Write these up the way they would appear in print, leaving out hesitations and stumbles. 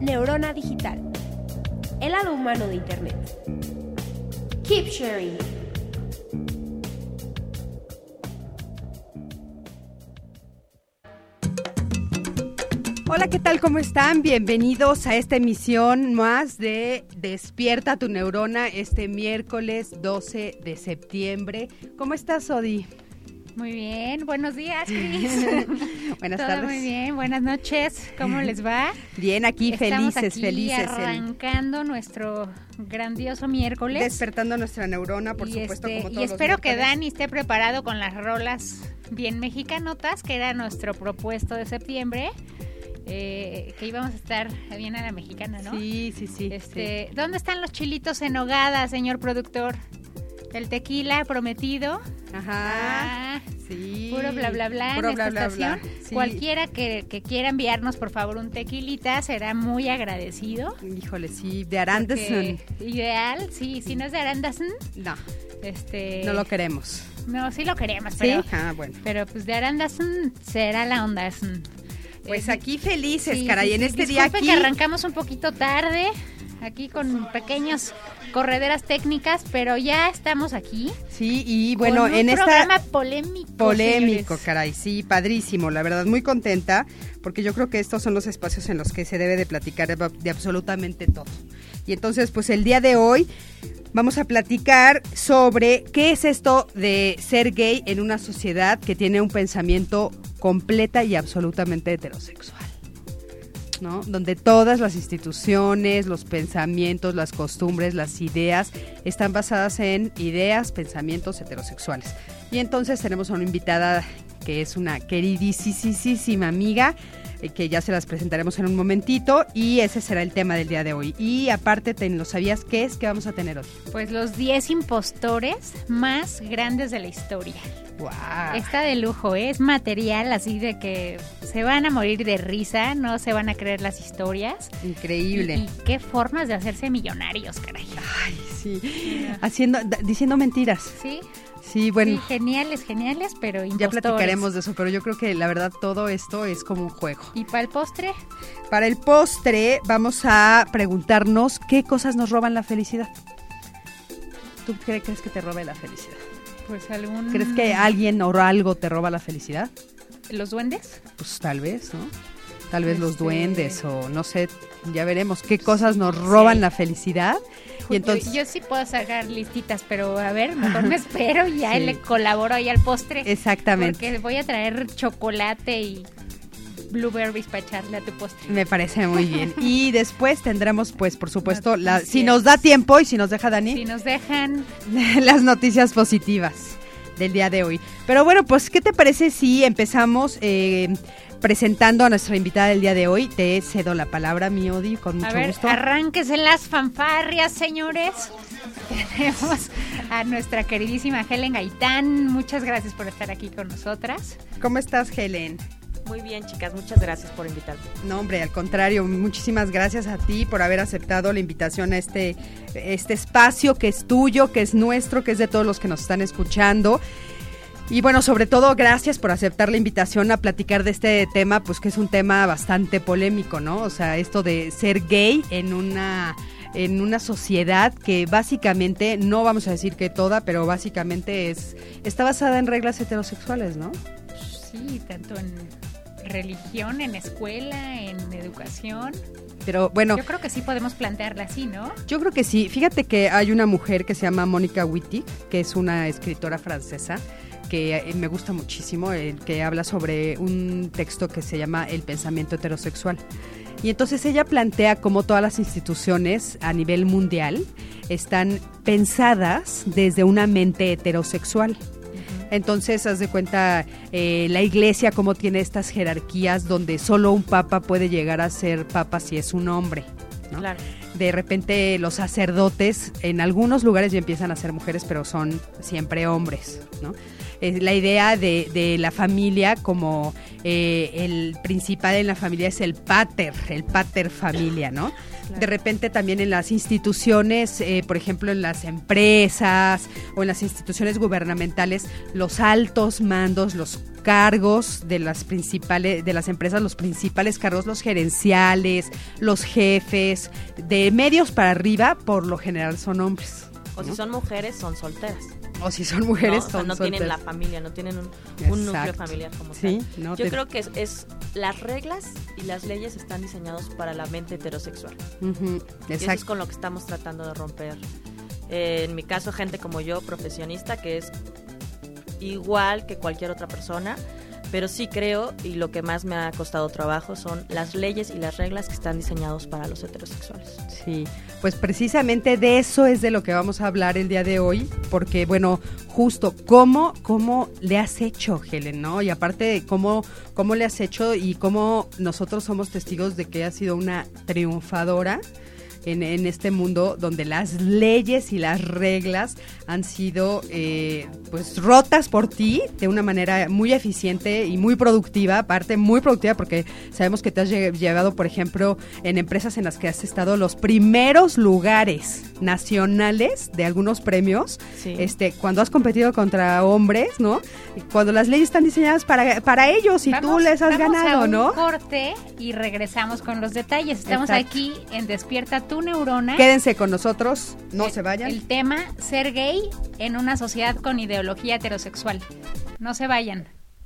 Neurona Digital, el lado humano de Internet. Keep sharing. Hola, ¿qué tal? ¿Cómo están? Bienvenidos a esta emisión más de Despierta tu Neurona este miércoles 12 de septiembre. ¿Cómo estás, Odi? Muy bien, buenos días, Cris. Buenas Todo tardes. Muy bien, buenas noches. ¿Cómo les va? Bien, aquí Estamos felices. Arrancando nuestro grandioso miércoles. Despertando nuestra neurona, por supuesto, como todos y espero los que miércoles. Dani esté preparado con las rolas bien mexicanotas, que era nuestro propuesto de septiembre. Que íbamos a estar bien a la mexicana, ¿no? Sí. ¿Dónde están los chilitos en nogada, señor productor? El tequila prometido. Ajá. Sí. Puro bla bla bla Puro en bla, esta bla, bla. estación. Sí. Cualquiera que quiera enviarnos, por favor, un tequilita será muy agradecido. Híjole, sí, de Arandeson. Ideal, sí, si no es de Arandeson, No, no lo queremos. No, sí lo queremos, ¿Sí? pero pero pues de Arandeson será la onda. Pues aquí felices, sí, caray, sí, en este Disculpen día aquí. que arrancamos un poquito tarde, aquí con pequeñas correderas técnicas, pero ya estamos aquí. Sí, y bueno, con un en programa esta polémico, señores. caray, sí, padrísimo, la verdad, muy contenta, porque yo creo que estos son los espacios en los que se debe de platicar de absolutamente todo. Y entonces, pues el día de hoy vamos a platicar sobre qué es esto de ser gay en una sociedad que tiene un pensamiento completa y absolutamente heterosexual, ¿no? Donde todas las instituciones, los pensamientos, las costumbres, las ideas están basadas en ideas, pensamientos heterosexuales. Y entonces tenemos a una invitada que es una queridísima amiga, que ya se las presentaremos en un momentito, y ese será el tema del día de hoy. Y aparte, ¿lo sabías qué es que vamos a tener hoy? Pues los 10 impostores más grandes de la historia. ¡Wow! Está de lujo, es material así de que se van a morir de risa, no se van a creer las historias. Increíble. Y qué formas de hacerse millonarios, caray. Ay, sí. Diciendo mentiras. Sí. Sí, bueno. Sí, geniales, pero impostores. Ya platicaremos de eso, pero yo creo que la verdad todo esto es como un juego. ¿Y para el postre? Para el postre vamos a preguntarnos qué cosas nos roban la felicidad. ¿Tú qué crees que te robe la felicidad? Pues ¿Crees que alguien o algo te roba la felicidad? ¿Los duendes? Pues tal vez, ¿no? Tal vez los duendes o no sé, ya veremos qué cosas nos roban la felicidad. Y entonces yo sí puedo sacar listitas, pero a ver, mejor me espero y ya le colaboro ahí al postre. Exactamente. Porque voy a traer chocolate y blueberries para echarle a tu postre. Me parece muy bien. Y después tendremos, pues, por supuesto, si nos da tiempo y si nos deja Dani. Si nos dejan. Las noticias positivas del día de hoy. Pero bueno, pues, ¿qué te parece si empezamos presentando a nuestra invitada del día de hoy? Te cedo la palabra, mi Odi, con mucho gusto. Arránquense las fanfarrias, señores. Tenemos a nuestra queridísima Helen Gaitán. Muchas gracias por estar aquí con nosotras. ¿Cómo estás, Helen? Muy bien, chicas, muchas gracias por invitarme. No, hombre, al contrario, muchísimas gracias a ti por haber aceptado la invitación a este espacio que es tuyo, que es nuestro, que es de todos los que nos están escuchando. Y bueno, sobre todo, gracias por aceptar la invitación a platicar de este tema, pues que es un tema bastante polémico, ¿no? O sea, esto de ser gay en una sociedad que básicamente, no vamos a decir que toda, pero básicamente está basada en reglas heterosexuales, ¿no? Sí, tanto en religión, en escuela, en educación. Pero bueno, yo creo que sí podemos plantearla así, ¿no? Yo creo que sí. Fíjate que hay una mujer que se llama Mónica Wittig, que es una escritora francesa, que me gusta muchísimo, que habla sobre un texto que se llama El pensamiento heterosexual. Y entonces ella plantea cómo todas las instituciones a nivel mundial están pensadas desde una mente heterosexual. Entonces, haz de cuenta, la iglesia cómo tiene estas jerarquías donde solo un papa puede llegar a ser papa si es un hombre, ¿no? Claro. de repente los sacerdotes en algunos lugares ya empiezan a ser mujeres, pero son siempre hombres, ¿no? La idea de la familia como el principal en la familia es el pater familia, ¿no? Claro. De repente también en las instituciones, por ejemplo en las empresas o en las instituciones gubernamentales, los altos mandos, los cargos de las empresas, los principales cargos, los gerenciales, los jefes, de medios para arriba, por lo general son hombres. O si son mujeres, son solteras. O si son mujeres, no tienen la familia, no tienen un núcleo familiar como tal. No, yo creo que es las reglas y las leyes están diseñados para la mente heterosexual. Y eso es con lo que estamos tratando de romper. En mi caso, gente como yo, profesionista, que es igual que cualquier otra persona, pero sí creo, y lo que más me ha costado trabajo son las leyes y las reglas que están diseñados para los heterosexuales. Sí, pues precisamente de eso es de lo que vamos a hablar el día de hoy, porque bueno, justo cómo le has hecho, Helen, ¿no? Y aparte cómo le has hecho y cómo nosotros somos testigos de que has sido una triunfadora en este mundo donde las leyes y las reglas han sido pues rotas por ti de una manera muy eficiente y muy productiva, aparte muy productiva, porque sabemos que te has llevado, por ejemplo, en empresas en las que has estado los primeros lugares nacionales de algunos premios, sí. Cuando has competido contra hombres, ¿no? Cuando las leyes están diseñadas para ellos y tú les has ganado, ¿no? Vamos a un corte y regresamos con los detalles. Estamos aquí en Despierta tu Neurona. Quédense con nosotros, no se vayan. El tema, ser gay en una sociedad con ideología heterosexual. No se vayan.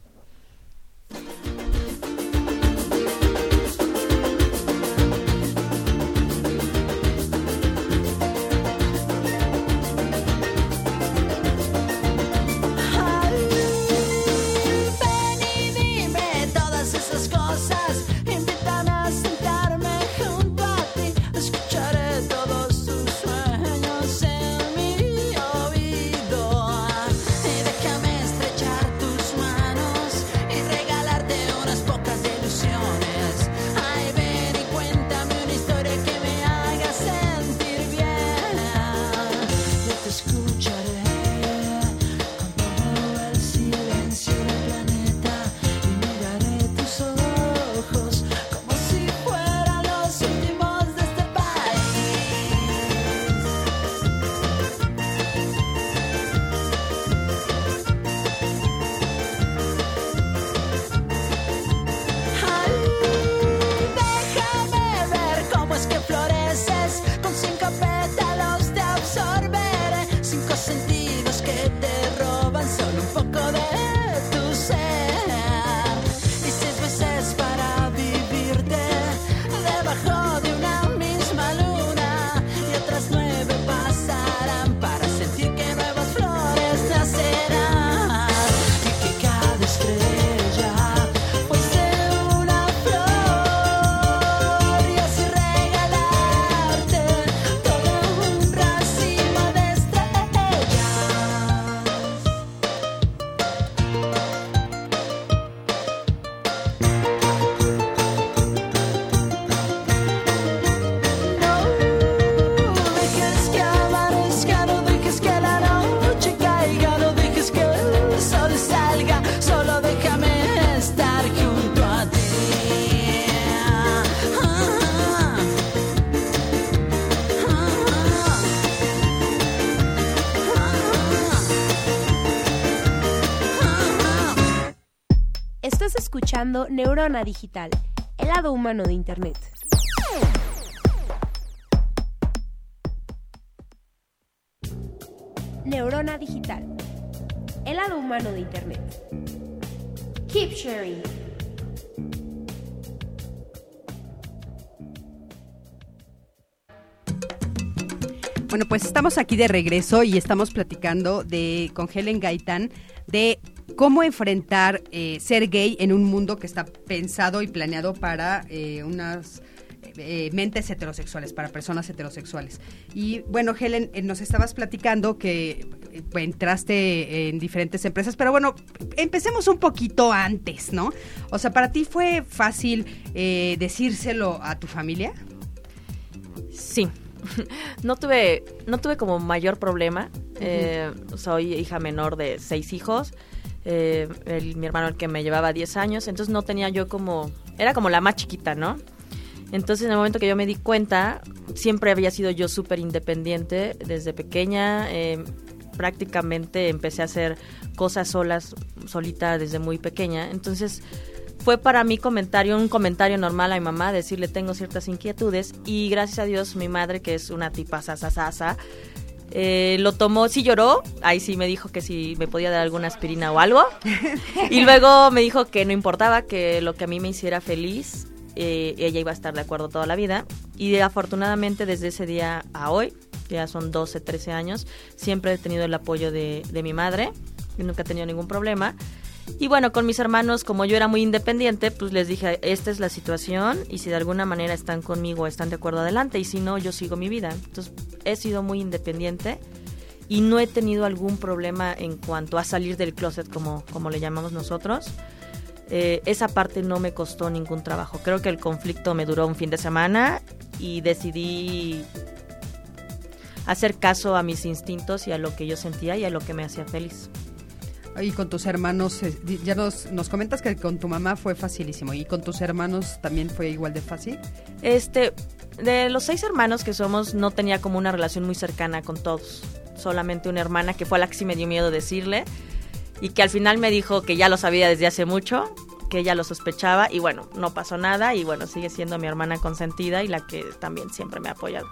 Estás escuchando Neurona Digital, el lado humano de Internet. Neurona Digital, el lado humano de Internet. Keep sharing. Bueno, pues estamos aquí de regreso y estamos platicando con Helen Gaitán de cómo enfrentar ser gay en un mundo que está pensado y planeado para unas mentes heterosexuales, para personas heterosexuales. Y bueno, Helen, nos estabas platicando que entraste en diferentes empresas, pero bueno, empecemos un poquito antes, ¿no? O sea, ¿para ti fue fácil decírselo a tu familia? Sí. no tuve como mayor problema. Soy hija menor de 6 hijos. Mi hermano el que me llevaba 10 años, entonces no tenía yo era como la más chiquita, ¿no? Entonces en el momento que yo me di cuenta, siempre había sido yo súper independiente desde pequeña, prácticamente empecé a hacer cosas solita desde muy pequeña, entonces fue para mí un comentario normal a mi mamá, decirle tengo ciertas inquietudes, y gracias a Dios mi madre, que es una tipa sasasasa, lo tomó, sí lloró, ahí sí me dijo que si me podía dar alguna aspirina o algo, y luego me dijo que no importaba, que lo que a mí me hiciera feliz, ella iba a estar de acuerdo toda la vida, y afortunadamente desde ese día a hoy, ya son 12, 13 años, siempre he tenido el apoyo de mi madre, y nunca he tenido ningún problema. Y bueno, con mis hermanos, como yo era muy independiente, pues les dije, esta es la situación, y si de alguna manera están conmigo, están de acuerdo, adelante, y si no, yo sigo mi vida. Entonces, he sido muy independiente y no he tenido algún problema en cuanto a salir del closet, como le llamamos nosotros. Esa parte no me costó ningún trabajo. Creo que el conflicto me duró un fin de semana y decidí hacer caso a mis instintos y a lo que yo sentía y a lo que me hacía feliz. Y con tus hermanos, ya nos comentas que con tu mamá fue facilísimo, ¿y con tus hermanos también fue igual de fácil? De los 6 hermanos que somos, no tenía como una relación muy cercana con todos, solamente una hermana que fue a la que sí me dio miedo decirle, y que al final me dijo que ya lo sabía desde hace mucho, que ella lo sospechaba, y bueno, no pasó nada, y bueno, sigue siendo mi hermana consentida y la que también siempre me ha apoyado.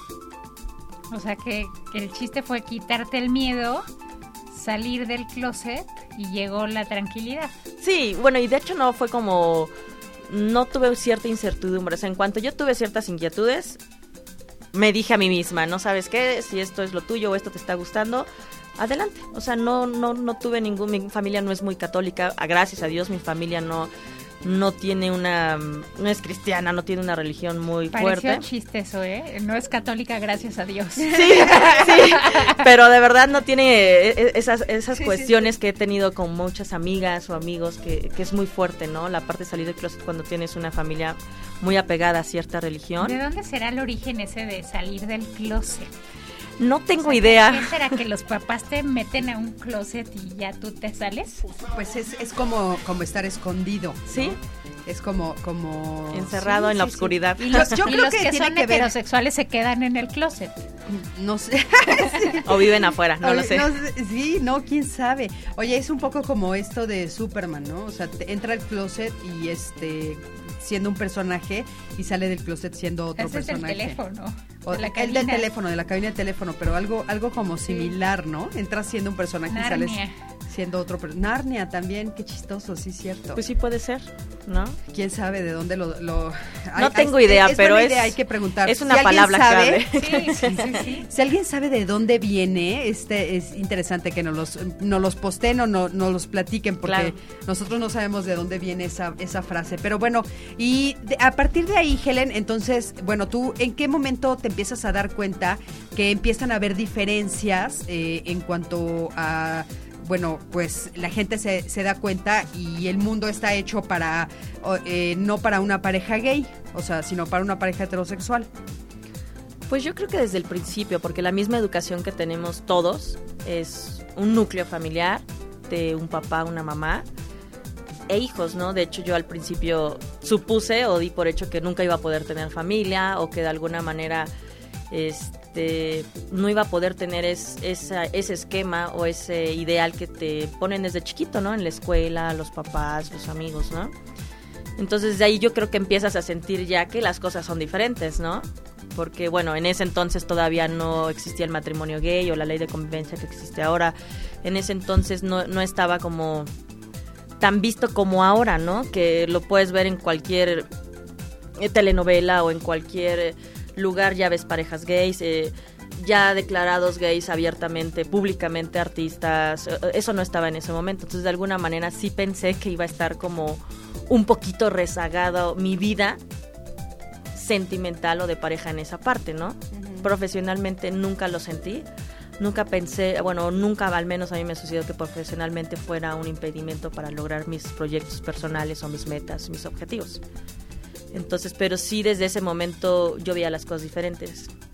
O sea que el chiste fue quitarte el miedo, salir del closet, y llegó la tranquilidad. Sí, bueno, y de hecho no fue como, no tuve cierta incertidumbre, o sea, en cuanto yo tuve ciertas inquietudes, me dije a mí misma, ¿no sabes qué? Si esto es lo tuyo o esto te está gustando, adelante. O sea, no tuve mi familia no es muy católica, gracias a Dios mi familia no tiene no es cristiana, no tiene una religión muy fuerte. Pareció chiste eso, no es católica, gracias a Dios. Sí, pero de verdad no tiene esas cuestiones que he tenido con muchas amigas o amigos, que es muy fuerte, ¿no? La parte de salir del closet cuando tienes una familia muy apegada a cierta religión. ¿De dónde será el origen ese de salir del closet? No tengo idea. ¿Qué será, que los papás te meten a un closet y ya tú te sales? Pues es como estar escondido, ¿no? Sí. Es como encerrado en la oscuridad. Y los que son heterosexuales se quedan en el closet. No sé. Sí. O viven afuera, no lo sé. Quién sabe. Oye, es un poco como esto de Superman, ¿no? O sea, entra al closet y siendo un personaje y sale del closet siendo otro personaje. Es el teléfono. El del teléfono, de la cabina de teléfono, pero algo como similar, ¿no? Entras siendo un personaje Narnia. Y sales siendo otro personaje. Narnia también, qué chistoso, sí, cierto. Pues sí puede ser, ¿no? ¿Quién sabe de dónde lo no tengo idea, pero hay que preguntar. Es una palabra clave. Sí. Si alguien sabe de dónde viene, es interesante que nos los posteen o nos los platiquen, porque nosotros no sabemos de dónde viene esa frase. Pero bueno, y a partir de ahí, Helen, entonces, bueno, tú, ¿en qué momento te empiezas a dar cuenta que empiezan a haber diferencias en cuanto a, bueno, pues la gente se da cuenta y el mundo está hecho para, no para una pareja gay, o sea, sino para una pareja heterosexual? Pues yo creo que desde el principio, porque la misma educación que tenemos todos es un núcleo familiar de un papá, una mamá e hijos, ¿no? De hecho, yo al principio supuse o di por hecho que nunca iba a poder tener familia, o que de alguna manera no iba a poder tener ese esquema o ese ideal que te ponen desde chiquito, ¿no? En la escuela, los papás, los amigos, ¿no? Entonces de ahí yo creo que empiezas a sentir ya que las cosas son diferentes, ¿no? Porque bueno, en ese entonces todavía no existía el matrimonio gay o la ley de convivencia que existe ahora. En ese entonces no estaba como tan visto como ahora, ¿no? Que lo puedes ver en cualquier telenovela o en cualquier lugar, ya ves parejas gays, ya declarados gays abiertamente, públicamente, artistas. Eso no estaba en ese momento. Entonces de alguna manera sí pensé que iba a estar como un poquito rezagado mi vida sentimental o de pareja en esa parte, ¿no? Uh-huh. Profesionalmente nunca lo sentí. Nunca pensé, bueno, nunca, al menos a mí me sucedió que profesionalmente fuera un impedimento para lograr mis proyectos personales o mis metas, mis objetivos. Entonces, pero sí desde ese momento yo veía las cosas diferentes.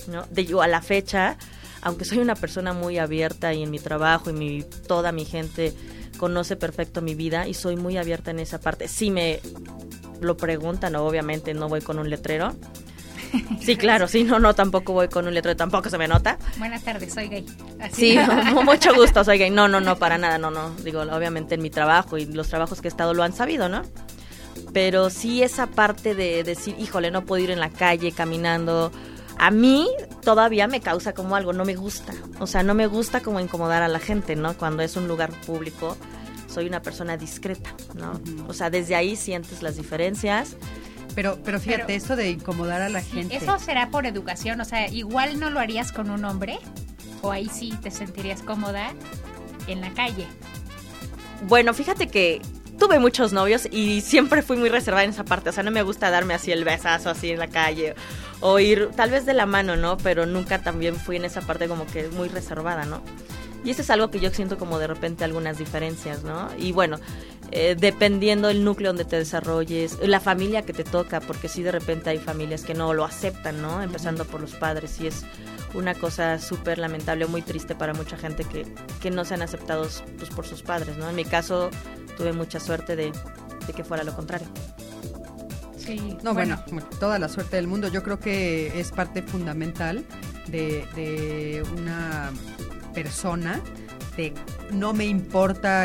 ¿no? Yo a la fecha, aunque soy una persona muy abierta y en mi trabajo y toda mi gente conoce perfecto mi vida y soy muy abierta en esa parte, si me lo preguntan, obviamente no voy con un letrero. Sí, claro, sí, no, tampoco voy con un letrero, tampoco se me nota. Buenas tardes, soy gay. Así. Sí, mucho gusto, soy gay. No, para nada, no. Digo, obviamente en mi trabajo y los trabajos que he estado lo han sabido, ¿no? Pero sí esa parte de decir, híjole, no puedo ir en la calle caminando. A mí todavía me causa como algo, no me gusta. O sea, no me gusta como incomodar a la gente, ¿no? Cuando es un lugar público, soy una persona discreta, ¿no? O sea, desde ahí sientes las diferencias. Pero fíjate, esto de incomodar a la gente. ¿Eso será por educación? O sea, igual no lo harías con un hombre, o ahí sí te sentirías cómoda en la calle. Bueno, fíjate que tuve muchos novios y siempre fui muy reservada en esa parte. O sea, no me gusta darme así el besazo así en la calle o ir tal vez de la mano, ¿no? Pero nunca también fui en esa parte como que muy reservada, ¿no? Y eso es algo que yo siento como de repente algunas diferencias, ¿no? Y bueno, dependiendo del núcleo donde te desarrolles, la familia que te toca, porque sí de repente hay familias que no lo aceptan, ¿no? Empezando por los padres, y es una cosa súper lamentable, muy triste para mucha gente que no sean aceptados pues, por sus padres, ¿no? En mi caso tuve mucha suerte de que fuera lo contrario. Sí, no, bueno, toda la suerte del mundo. Yo creo que es parte fundamental de una persona, de no me importa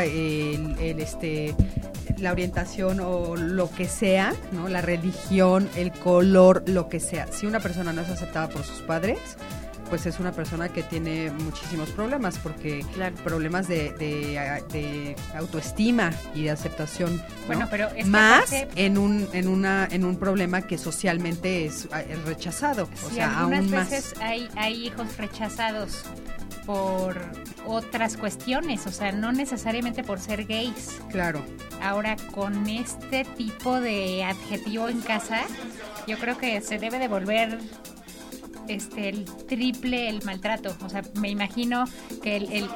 la orientación o lo que sea, ¿no? La religión, el color, lo que sea. Si una persona no es aceptada por sus padres, pues es una persona que tiene muchísimos problemas, porque problemas de autoestima y de aceptación, ¿no? Bueno, pero es más en un problema que socialmente es rechazado, o sea, algunas aún más. veces hay hijos rechazados por otras cuestiones, o sea, no necesariamente por ser gays. Claro. Ahora, con este tipo de adjetivo en casa, yo creo que se debe devolver el triple el maltrato. O sea, me imagino que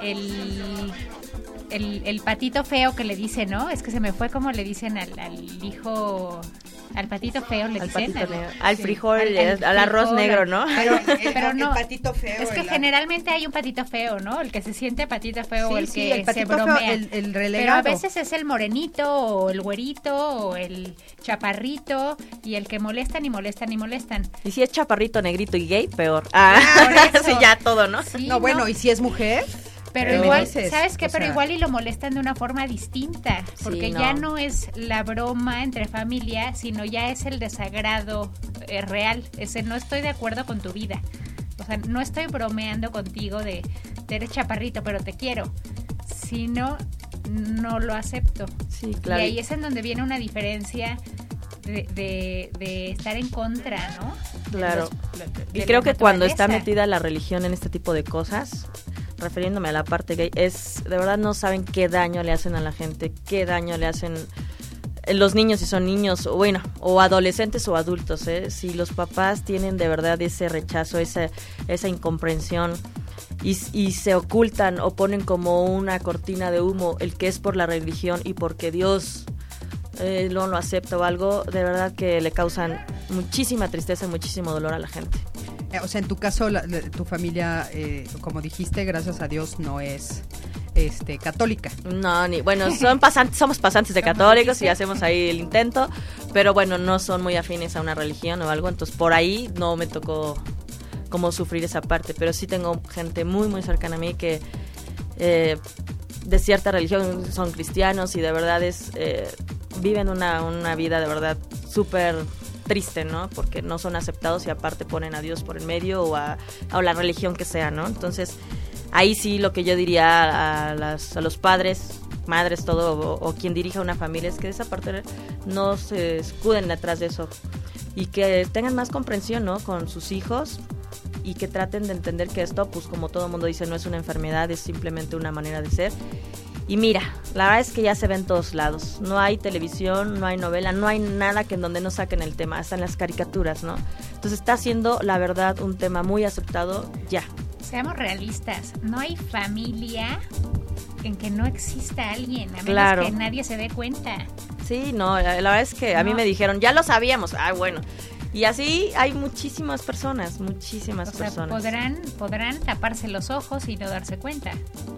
el patito feo que le dicen, ¿no? Es que se me fue como le dicen al hijo, al patito feo le dicen. Al frijol, al arroz negro, ¿no? Pero no, el patito feo. Es que generalmente hay un patito feo, ¿no? El que se siente patito feo, sí, el que el se bromea. Feo, el relegado. Pero a veces es el morenito, o el güerito, o el chaparrito, y el que molestan y molestan y molestan. Y si es chaparrito, negrito y gay, peor. Sí, ya todo, ¿no? Sí, no, bueno, ¿y si es mujer? Pero igual, ¿sabes qué? Pero igual y lo molestan de una forma distinta, porque ya no es la broma entre familia, sino ya es el desagrado real. No estoy de acuerdo con tu vida. O sea, no estoy bromeando contigo de eres chaparrito, pero te quiero. Sino, no lo acepto. Sí, claro. Y ahí es en donde viene una diferencia de estar en contra, ¿no? Claro. Y creo que cuando está metida la religión en este tipo de cosas, refiriéndome a la parte gay, de verdad no saben qué daño le hacen a la gente, qué daño le hacen los niños, si son niños, o adolescentes o adultos, si los papás tienen de verdad ese rechazo, esa incomprensión, y se ocultan o ponen como una cortina de humo el que es por la religión y porque Dios no lo acepta o algo, de verdad que le causan muchísima tristeza y muchísimo dolor a la gente. O sea, en tu caso, tu familia, como dijiste, gracias a Dios, no es católica. No, somos pasantes de católicos y hacemos ahí el intento, pero bueno, no son muy afines a una religión o algo, entonces por ahí no me tocó como sufrir esa parte, pero sí tengo gente muy, muy cercana a mí que de cierta religión son cristianos y de verdad viven una vida de verdad súper triste, ¿no? Porque no son aceptados y aparte ponen a Dios por el medio o a la religión que sea, ¿no? Entonces, ahí sí lo que yo diría a los padres, madres, todo, o quien dirija una familia, es que de esa parte no se escuden detrás de eso y que tengan más comprensión, ¿no? Con sus hijos y que traten de entender que esto, pues como todo mundo dice, no es una enfermedad, es simplemente una manera de ser. Y mira, la verdad es que ya se ve en todos lados. No hay televisión, no hay novela, no hay nada que en donde no saquen el tema, hasta en las caricaturas, ¿no? Entonces está siendo, la verdad, un tema muy aceptado ya. Seamos realistas, no hay familia en que no exista alguien, a menos que nadie se dé cuenta. Sí, no, la verdad es que a mí me dijeron, ya lo sabíamos. Bueno, Y así hay muchísimas personas. Podrán taparse los ojos y no darse cuenta.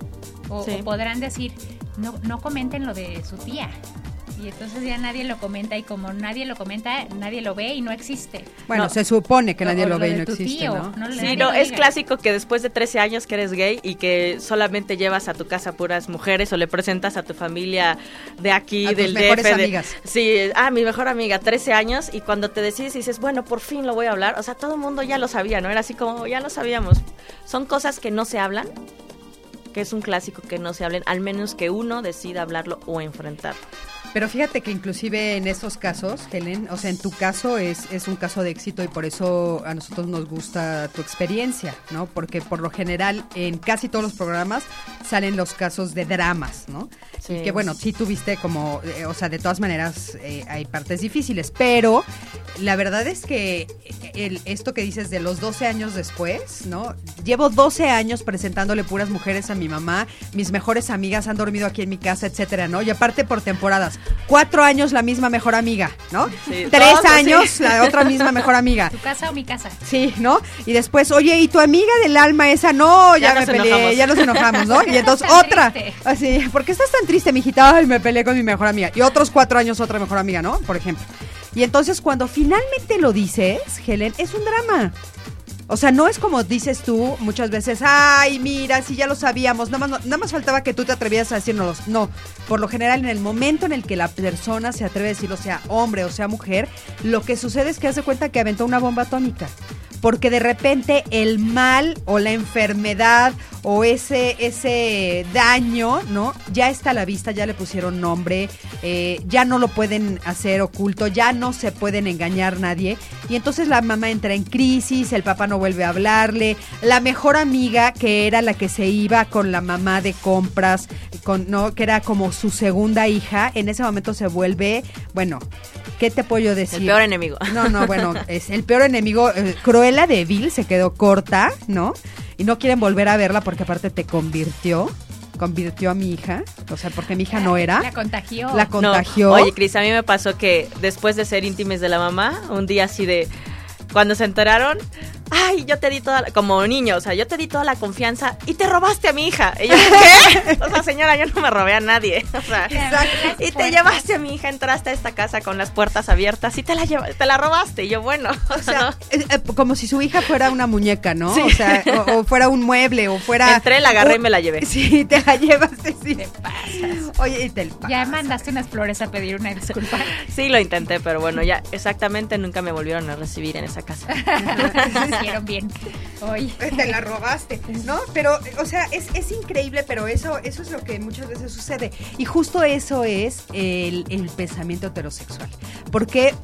O podrán decir, no comenten lo de su tía. Y entonces ya nadie lo comenta, y como nadie lo comenta, nadie lo ve y no existe. Bueno, se supone que nadie lo ve y no existe, tío, ¿no? Sí, es clásico que después de 13 años que eres gay y que solamente llevas a tu casa puras mujeres o le presentas a tu familia de aquí, del DF. Mejores amigas. Sí, mi mejor amiga, 13 años, y cuando te decides y dices, bueno, por fin lo voy a hablar, o sea, todo el mundo ya lo sabía, ¿no? Era así como, ya lo sabíamos. Son cosas que no se hablan, que es un clásico que no se hablen, al menos que uno decida hablarlo o enfrentarlo. Pero fíjate que inclusive en esos casos, Helen, o sea, en tu caso es un caso de éxito y por eso a nosotros nos gusta tu experiencia, ¿no? Porque por lo general en casi todos los programas salen los casos de dramas, ¿no? Sí. Y que bueno, sí tuviste como, o sea, de todas maneras hay partes difíciles, pero la verdad es que esto que dices de los 12 años después, ¿no? Llevo 12 años presentándole puras mujeres a mi mamá, mis mejores amigas han dormido aquí en mi casa, etcétera, ¿no? Y aparte por temporadas. 4 años la misma mejor amiga, ¿no? Sí, 3 años la otra misma mejor amiga. ¿Tu casa o mi casa? Sí, ¿no? Y después, oye, ¿y tu amiga del alma esa? No, ya me peleé, enojamos. Ya nos enojamos, ¿no? Y entonces otra, así, ¿por qué estás tan triste, mijita? Ay, me peleé con mi mejor amiga. Y otros 4 años otra mejor amiga, ¿no? Por ejemplo. Y entonces cuando finalmente lo dices, Helen, es un drama. O sea, no es como dices tú muchas veces, ay, mira, si ya lo sabíamos, nada más faltaba que tú te atrevieras a decírnoslo. No, por lo general en el momento en el que la persona se atreve a decirlo, sea hombre o sea mujer, lo que sucede es que hace cuenta que aventó una bomba atómica. Porque de repente el mal o la enfermedad o ese daño, ¿no? Ya está a la vista, ya le pusieron nombre, ya no lo pueden hacer oculto, ya no se pueden engañar nadie. Y entonces la mamá entra en crisis, el papá no vuelve a hablarle, la mejor amiga que era la que se iba con la mamá de compras, que era como su segunda hija, en ese momento se vuelve, bueno, ¿qué te puedo yo decir? El peor enemigo. No, bueno, es el peor enemigo. Cruella de Vil se quedó corta, ¿no? Y no quieren volver a verla porque aparte te convirtió a mi hija, o sea, porque mi hija no era. La contagió. No. Oye, Cris, a mí me pasó que después de ser íntimes de la mamá, un día así de, cuando se enteraron, ay, yo te di como niño, o sea, yo te di toda la confianza y te robaste a mi hija. Y yo, ¿qué? O sea, señora, yo no me robé a nadie. O sea, y te llevaste a mi hija, entraste a esta casa con las puertas abiertas y te la robaste. Y yo, bueno. O sea, ¿no? Como si su hija fuera una muñeca, ¿no? Sí. O sea, o fuera un mueble, o fuera... Entré, la agarré y me la llevé. Sí, te la llevaste, sí. Te pasas. Oye, y te pasas. Ya mandaste unas flores a pedir una disculpa. Sí, lo intenté, pero bueno, ya exactamente nunca me volvieron a recibir en esa casa. Hicieron bien. Oye. Te la robaste, ¿no? Pero, o sea, es increíble, pero eso es lo que muchas veces sucede. Y justo eso es el pensamiento heterosexual. Porque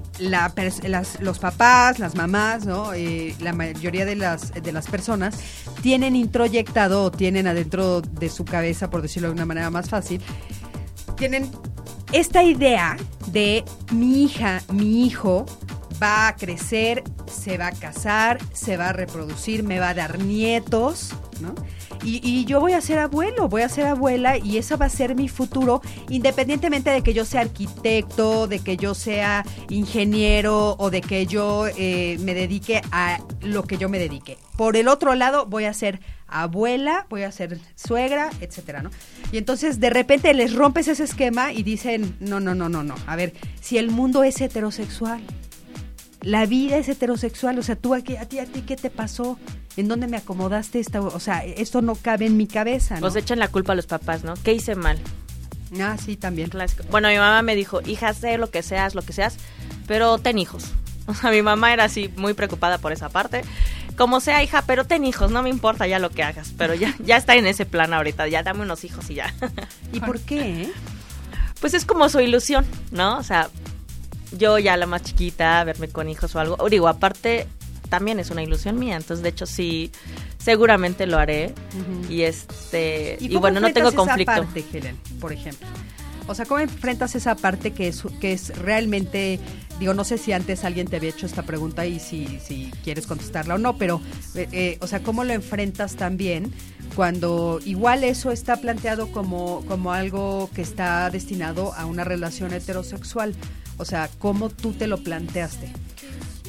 los papás, las mamás, ¿no? La mayoría de las personas tienen introyectado o tienen adentro de su cabeza, por decirlo de una manera más fácil, tienen esta idea de mi hija, mi hijo va a crecer, se va a casar, se va a reproducir, me va a dar nietos, ¿no? Y yo voy a ser abuelo, voy a ser abuela y eso va a ser mi futuro, independientemente de que yo sea arquitecto, de que yo sea ingeniero o de que yo me dedique a lo que yo me dedique. Por el otro lado, voy a ser abuela, voy a ser suegra, etcétera, ¿no? Y entonces de repente les rompes ese esquema y dicen, no. A ver, si el mundo es heterosexual, la vida es heterosexual, o sea, a ti ¿qué te pasó? ¿En dónde me acomodaste o sea, esto no cabe en mi cabeza, ¿no? Pues echan la culpa a los papás, ¿no? ¿Qué hice mal? Ah, sí, también. Clásico. Bueno, mi mamá me dijo, hija, sé lo que seas, pero ten hijos. O sea, mi mamá era así muy preocupada por esa parte. Como sea, hija, pero ten hijos, no me importa ya lo que hagas, pero ya está en ese plan ahorita, ya dame unos hijos y ya. ¿Y por qué? Pues es como su ilusión, ¿no? O sea, yo ya la más chiquita, verme con hijos o algo. Digo, aparte, también es una ilusión mía. Entonces, de hecho, sí, seguramente lo haré. Uh-huh. Y bueno, no tengo conflicto. ¿Cómo enfrentas esa parte, Helen, por ejemplo? O sea, ¿cómo enfrentas esa parte que es realmente... Digo, no sé si antes alguien te había hecho esta pregunta y si quieres contestarla o no, pero, o sea, ¿cómo lo enfrentas también cuando igual eso está planteado como algo que está destinado a una relación heterosexual? O sea, ¿cómo tú te lo planteaste?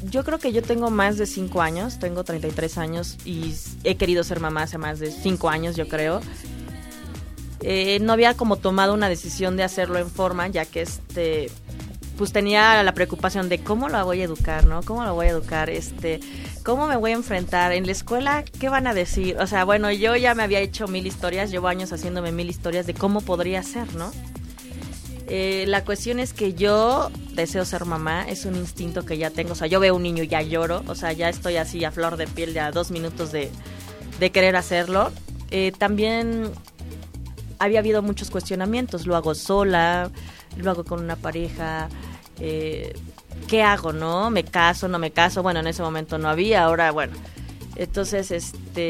yo creo que yo tengo más de 5 años, tengo 33 años y he querido ser mamá hace más de 5 años, yo creo. No había como tomado una decisión de hacerlo en forma, ya que pues tenía la preocupación de cómo la voy a educar, ¿no? ¿Cómo la voy a educar? ¿Cómo me voy a enfrentar? En la escuela, ¿qué van a decir? O sea, bueno, yo ya me había hecho 1000 historias, llevo años haciéndome 1000 historias de cómo podría ser, ¿no? La cuestión es que yo deseo ser mamá, es un instinto que ya tengo, o sea, yo veo un niño y ya lloro, o sea, ya estoy así a flor de piel, ya 2 minutos de querer hacerlo. También había habido muchos cuestionamientos, lo hago sola, lo hago con una pareja, ¿qué hago, no? ¿Me caso, no me caso? Bueno, en ese momento no había, ahora, bueno, entonces,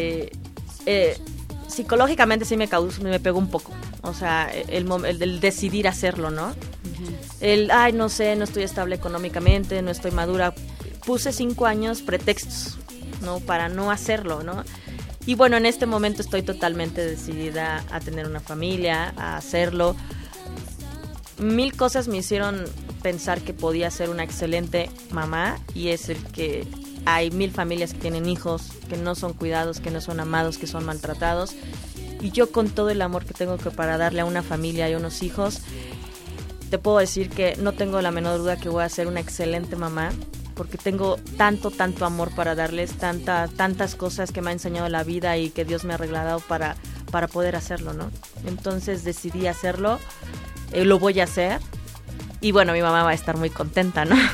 psicológicamente sí me pegó un poco, o sea, el decidir hacerlo, ¿no? Uh-huh. Ay, no sé, no estoy estable económicamente, no estoy madura, puse 5 años pretextos, ¿no? Para no hacerlo, ¿no? Y bueno, en este momento estoy totalmente decidida a tener una familia, a hacerlo. 1000 cosas me hicieron pensar que podía ser una excelente mamá, y es el que hay 1000 familias que tienen hijos que no son cuidados, que no son amados, que son maltratados, y yo con todo el amor que tengo para darle a una familia y a unos hijos, te puedo decir que no tengo la menor duda que voy a ser una excelente mamá, porque tengo tanto amor para darles, tantas cosas que me ha enseñado la vida y que Dios me ha regalado para poder hacerlo, ¿no? Entonces decidí hacerlo, lo voy a hacer. Y bueno, mi mamá va a estar muy contenta, ¿no?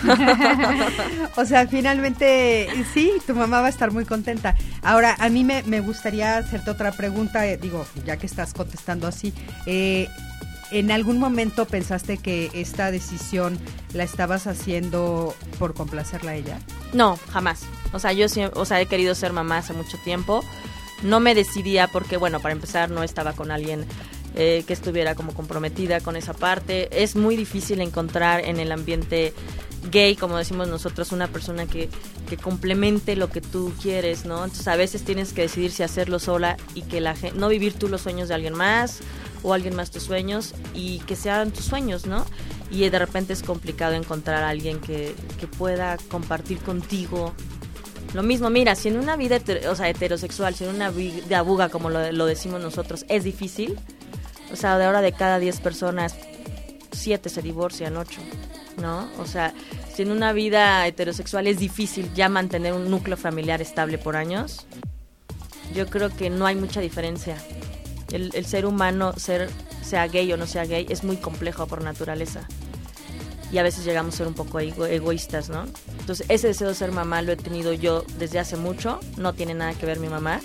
O sea, finalmente, sí, tu mamá va a estar muy contenta. Ahora, a mí me gustaría hacerte otra pregunta, digo, ya que estás contestando así. ¿En algún momento pensaste que esta decisión la estabas haciendo por complacerla a ella? No, jamás. O sea, yo he querido ser mamá hace mucho tiempo. No me decidía porque, bueno, para empezar, no estaba con alguien que estuviera como comprometida con esa parte. Es muy difícil encontrar en el ambiente gay, como decimos nosotros, una persona que complemente lo que tú quieres, ¿no? Entonces a veces tienes que decidir si hacerlo sola y que no vivir tú los sueños de alguien más o alguien más tus sueños, y que sean tus sueños, ¿no? Y de repente es complicado encontrar a alguien que pueda compartir contigo lo mismo. Mira, si en una vida heterosexual, si en una vida buga, como lo decimos nosotros, es difícil. O sea, de ahora de cada 10 personas, 7 se divorcian, 8, ¿no? O sea, si en una vida heterosexual es difícil ya mantener un núcleo familiar estable por años, yo creo que no hay mucha diferencia. El ser humano, sea gay o no sea gay, es muy complejo por naturaleza. Y a veces llegamos a ser un poco egoístas, ¿no? Entonces, ese deseo de ser mamá lo he tenido yo desde hace mucho. No tiene nada que ver mi mamá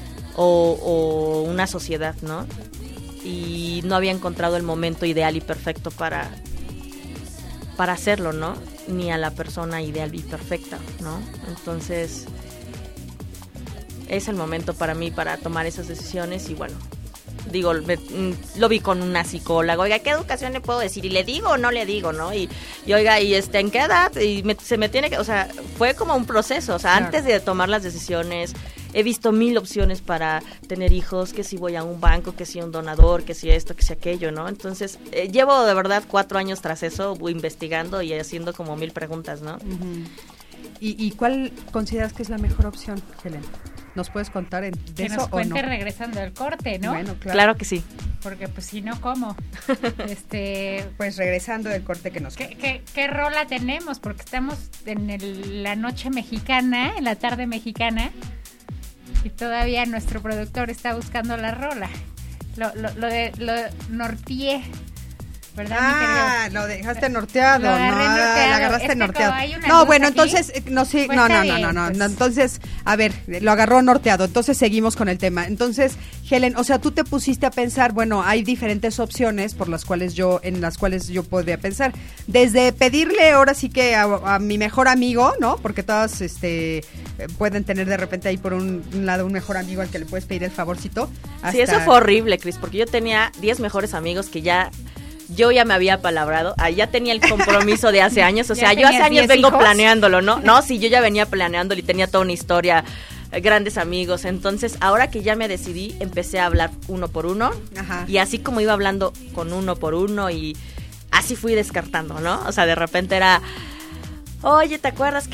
o una sociedad, ¿no? Y no había encontrado el momento ideal y perfecto para hacerlo, ¿no? Ni a la persona ideal y perfecta, ¿no? Entonces, es el momento para mí para tomar esas decisiones. Y bueno, digo, lo vi con una psicóloga. Oiga, ¿qué educación le puedo decir? ¿Y le digo o no le digo, no? Y oiga, ¿y en qué edad? Y se me tiene que... O sea, fue como un proceso. O sea, claro. Antes de tomar las decisiones, he visto 1000 opciones para tener hijos, que si voy a un banco, que si un donador, que si esto, que si aquello, ¿no? Entonces, llevo de verdad 4 años tras eso, investigando y haciendo como 1000 preguntas, ¿no? Uh-huh. ¿Y cuál consideras que es la mejor opción, Helen? ¿Nos puedes contar de que eso nos cuente o no? Regresando al corte, ¿no? Bueno, claro que sí. Porque pues si no, ¿cómo? Pues regresando del corte que nos... ¿Qué rola tenemos? Porque estamos en la noche mexicana, en la tarde mexicana, y todavía nuestro productor está buscando la rola. Lo norteé, ¿verdad? Lo dejaste norteado, lo agarraste norteado. No, bueno, entonces, no, sí, pues no, entonces, a ver, lo agarró norteado, entonces seguimos con el tema. Entonces, Helen, o sea, tú te pusiste a pensar, bueno, hay diferentes opciones en las cuales yo podría pensar, desde pedirle ahora sí que a mi mejor amigo, ¿no? Porque todas, pueden tener de repente ahí por un lado un mejor amigo al que le puedes pedir el favorcito. Sí, eso fue horrible, Cris, porque yo tenía 10 mejores amigos que yo ya me había apalabrado, ya tenía el compromiso de hace años, o sea, yo hace años vengo planeándolo, ¿no? No, sí, yo ya venía planeándolo y tenía toda una historia, grandes amigos. Entonces, ahora que ya me decidí, empecé a hablar uno por uno. Ajá. Y así como iba hablando con uno por uno, y así fui descartando, ¿no? O sea, de repente era, oye, ¿te acuerdas que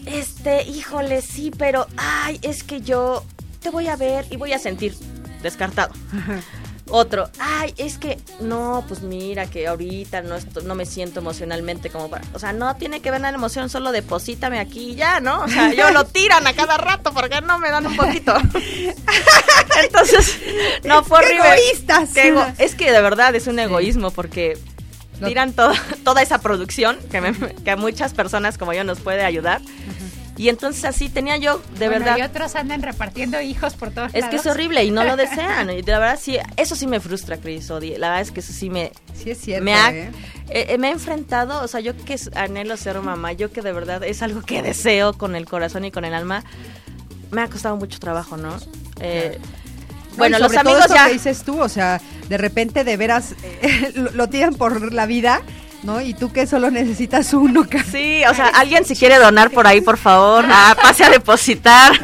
híjole, sí, pero, ay, es que yo te voy a ver y voy a sentir. Descartado. Ajá. Otro, ay, es que, no, pues mira, que ahorita no me siento emocionalmente como para... O sea, no tiene que ver la emoción, solo deposítame aquí y ya, ¿no? O sea, yo lo tiran a cada rato porque no me dan un poquito. Entonces, no, fue horrible. ¡Egoístas! Es que de verdad es un egoísmo porque tiran toda esa producción que a muchas personas como yo nos puede ayudar. Y entonces así tenía yo, de verdad... Y otros andan repartiendo hijos por todos lados. Es que es horrible y no lo desean. Y de verdad sí, eso sí me frustra, Cris. La verdad es que eso sí me... Sí es cierto, me he enfrentado, o sea, yo que anhelo ser mamá, yo que de verdad es algo que deseo con el corazón y con el alma, me ha costado mucho trabajo, ¿no? Bueno, los amigos todo eso ya... que dices tú, o sea, de repente de veras lo tiran por la vida... ¿No? Y tú que solo necesitas uno. Sí, o sea, alguien si quiere donar por ahí, por favor, pase a depositar.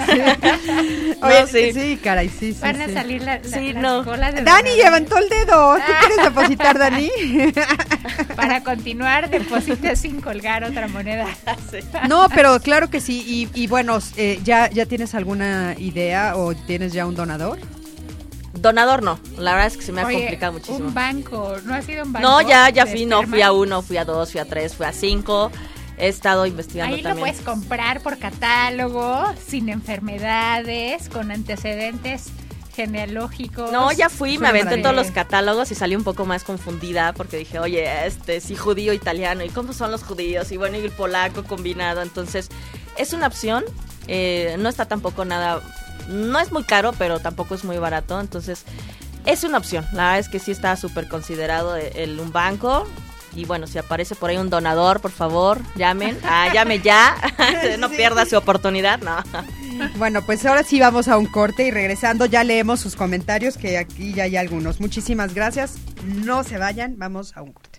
Sí. Sí, caray, sí. Van a salir las colas de Dani levantó el dedo. ¿Tú quieres depositar, Dani? Para continuar, deposita sin colgar otra moneda. Sí. No, pero claro que sí. Y bueno, ¿ya tienes alguna idea o tienes ya un donador? Donador no, la verdad es que se me ha complicado muchísimo. Un banco, ¿no ha sido un banco? No, ya fui, fui a 1, fui a 2, fui a 3, fui a 5, he estado investigando ahí también. Ahí lo puedes comprar por catálogo, sin enfermedades, con antecedentes genealógicos. No, ya fui, me aventé en todos los catálogos y salí un poco más confundida porque dije, oye, sí, judío, italiano, ¿y cómo son los judíos? Y bueno, y el polaco combinado, entonces es una opción, no está tampoco nada... No es muy caro, pero tampoco es muy barato, entonces es una opción. La verdad es que sí está súper considerado un banco. Y bueno, si aparece por ahí un donador, por favor, llamen. Llame ya, no pierda su oportunidad, no. Bueno, pues ahora sí vamos a un corte y regresando ya leemos sus comentarios, que aquí ya hay algunos. Muchísimas gracias, no se vayan, vamos a un corte.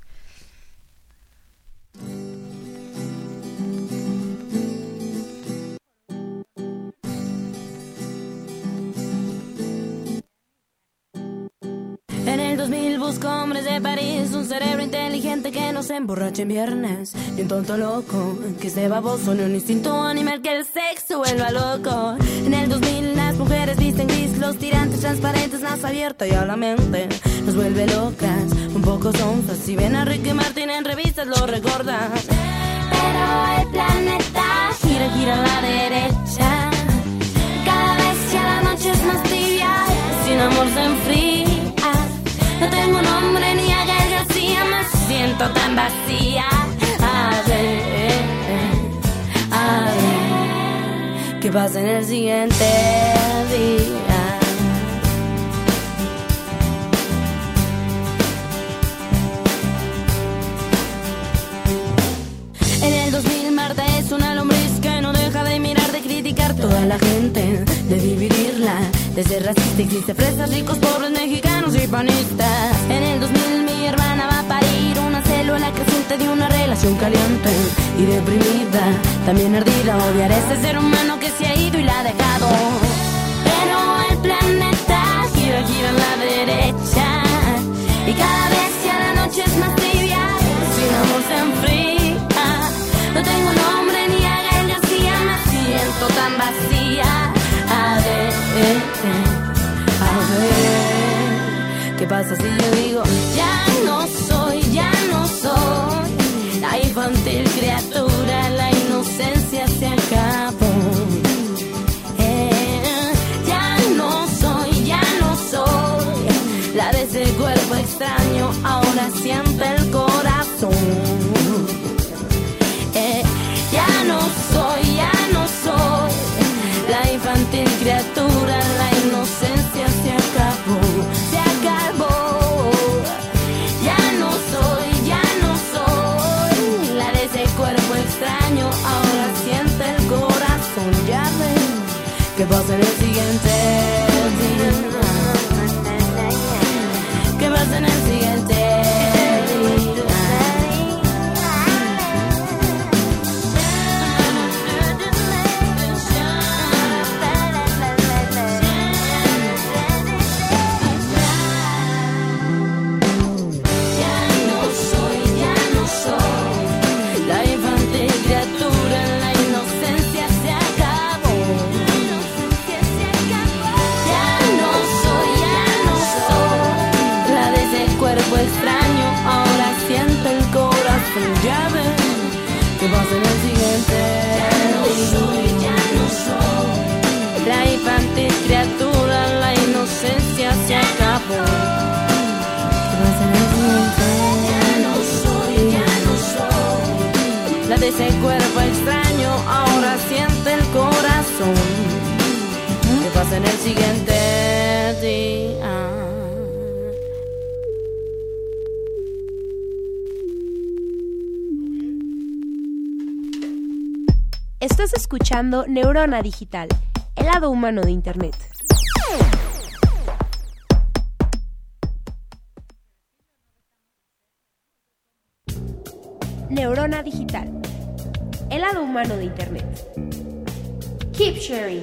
En el 2000 busco hombres de París, un cerebro inteligente que no se emborrache en viernes, ni un tonto loco que esté baboso, ni un instinto animal que el sexo vuelva loco. En el 2000 las mujeres visten gris, los tirantes transparentes, más abierta y a la mente nos vuelve locas, un poco sonzas. Si ven a Ricky Martin en revistas lo recordan. Pero el planeta gira, gira a la derecha, cada vez ya la noche es más tibia, sin amor se enfría. No tengo nombre ni a Gael García, me siento tan vacía. A ver, ¿qué pasa en el siguiente día? En el 2000 Marta es una lombriz que no deja de mirar, de criticar toda la gente, de dividirla, de ser racista. Existe fresas, ricos, pobres, mexicanos y panistas. En el 2000 mi hermana va a parir una célula creciente de una relación caliente y deprimida, también ardida. Odiar a ese ser humano que se ha ido y la ha dejado. Pero el planeta gira, gira a la derecha, y cada vez ya la noche es más tibia, sin amor se enfría. No tengo nombre ni a Gael García, me siento tan vacía. A ver, ¿qué pasa si yo digo ya no soy la infantil criatura, la inocencia se acabó? Ya no soy la de ese cuerpo extraño, ahora siente el corazón. Ya no soy la infantil criatura, la inocencia se acabó. Ya no soy la de ese cuerpo extraño, ahora siente el corazón. Ya ven, ¿qué pasa en el siguiente día? ¿Qué pasa en el siguiente día? La infantil criatura, la inocencia ese cuerpo extraño ahora siente el corazón. ¿Qué pasa en el siguiente día? Estás escuchando Neurona Digital, el lado humano de Internet. Neurona Digital, el lado humano de Internet. Keep sharing.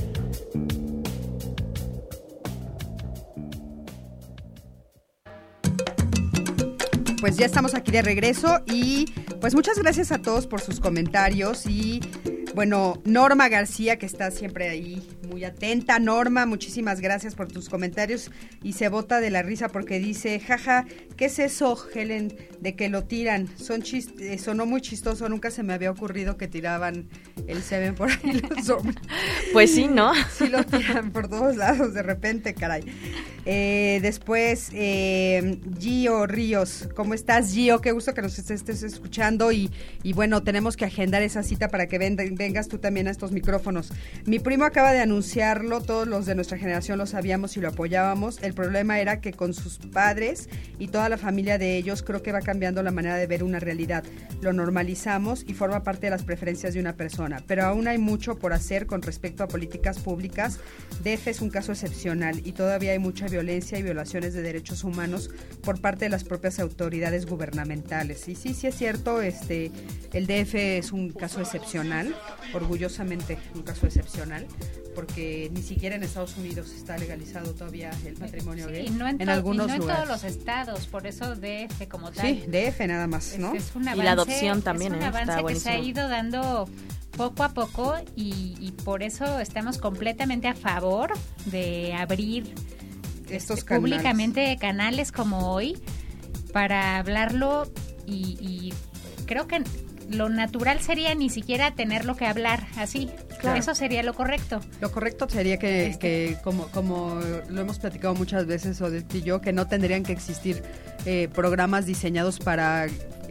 Pues ya estamos aquí de regreso y pues muchas gracias a todos por sus comentarios y bueno, Norma García, que está siempre ahí muy atenta. Norma, muchísimas gracias por tus comentarios y se bota de la risa porque dice, jaja, ¿qué es eso, Helen, de que lo tiran? Sonó muy chistoso, nunca se me había ocurrido que tiraban el semen por ahí los hombres. Pues sí, ¿no? Sí lo tiran por todos lados de repente, caray. Después, Gio Ríos, ¿cómo estás, Gio? Qué gusto que nos estés escuchando y bueno, tenemos que agendar esa cita para que vengas tú también a estos micrófonos. Mi primo acaba de anunciarlo, todos los de nuestra generación lo sabíamos y lo apoyábamos. El problema era que con sus padres y toda la familia de ellos creo que va cambiando la manera de ver una realidad. Lo normalizamos y forma parte de las preferencias de una persona, pero aún hay mucho por hacer con respecto a políticas públicas. DF es un caso excepcional y todavía hay mucha violencia y violaciones de derechos humanos por parte de las propias autoridades gubernamentales. Y sí es cierto, el DF es un caso excepcional, orgullosamente un caso excepcional, porque ni siquiera en Estados Unidos está legalizado todavía el matrimonio gay. No en algunos y no lugares. En todos los estados, por eso DF como tal. Sí, DF nada más, ¿no? Es un avance, y la adopción también, es un avance que buenísimo. se ha ido dando poco a poco y por eso estamos completamente a favor de abrir estos públicamente canales como hoy para hablarlo y creo que lo natural sería ni siquiera tenerlo que hablar así. Claro. Eso sería lo correcto. Lo correcto sería que como lo hemos platicado muchas veces, Odette y yo, que no tendrían que existir programas diseñados para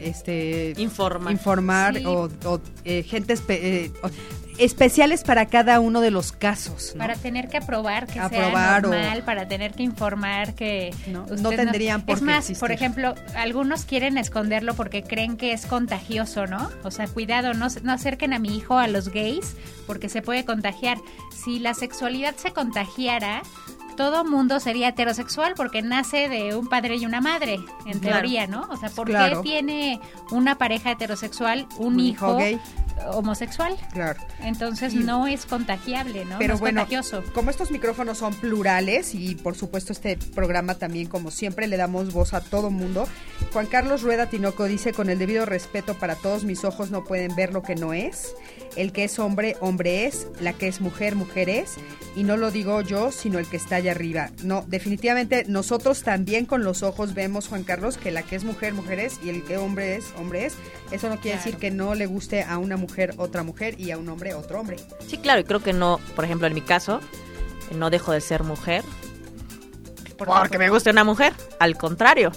informar sí. o gente especiales para cada uno de los casos, ¿no? Para tener que aprobar que sea normal, para tener que informar que no tendrían por qué más, existir. Por ejemplo, algunos quieren esconderlo porque creen que es contagioso, ¿no? O sea, cuidado, no acerquen a mi hijo a los gays porque se puede contagiar. Si la sexualidad se contagiara, todo mundo sería heterosexual porque nace de un padre y una madre, en teoría, ¿no? O sea, ¿por qué tiene una pareja heterosexual un hijo gay homosexual? Claro. Entonces no es contagiable, ¿no? Pero no es bueno, contagioso. Como estos micrófonos son plurales y por supuesto este programa también, como siempre, le damos voz a todo mundo. Juan Carlos Rueda Tinoco dice, con el debido respeto para todos, mis ojos no pueden ver lo que no es. El que es hombre, hombre es. La que es mujer, mujer es. Y no lo digo yo, sino el que está allá arriba. No, definitivamente nosotros también con los ojos vemos, Juan Carlos, que la que es mujer, mujer es. Y el que hombre es, hombre es. Eso no quiere decir que no le guste a una mujer otra mujer y a un hombre otro hombre. Sí, claro, y creo que no, por ejemplo, en mi caso, no dejo de ser mujer porque me guste una mujer. Al contrario.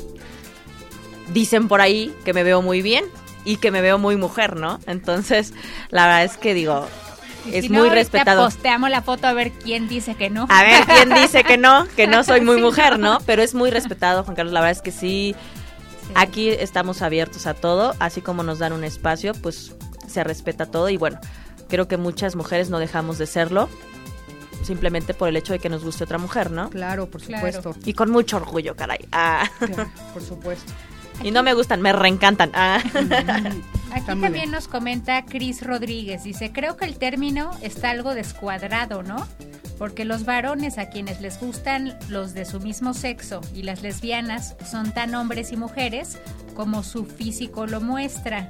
Dicen por ahí que me veo muy bien y que me veo muy mujer, ¿no? Entonces, la verdad es que digo, es si muy respetado. Posteamos la foto a ver quién dice que no. A ver quién dice que no soy muy mujer, ¿no? Pero es muy respetado, Juan Carlos, la verdad es que sí. Aquí estamos abiertos a todo, así como nos dan un espacio, pues se respeta todo y bueno, creo que muchas mujeres no dejamos de serlo simplemente por el hecho de que nos guste otra mujer, ¿no? Claro, por supuesto. Y con mucho orgullo, caray. Claro, por supuesto. Y no me gustan, me reencantan. Aquí también nos comenta Cris Rodríguez, dice, creo que el término está algo descuadrado, ¿no? Porque los varones a quienes les gustan los de su mismo sexo y las lesbianas son tan hombres y mujeres como su físico lo muestra.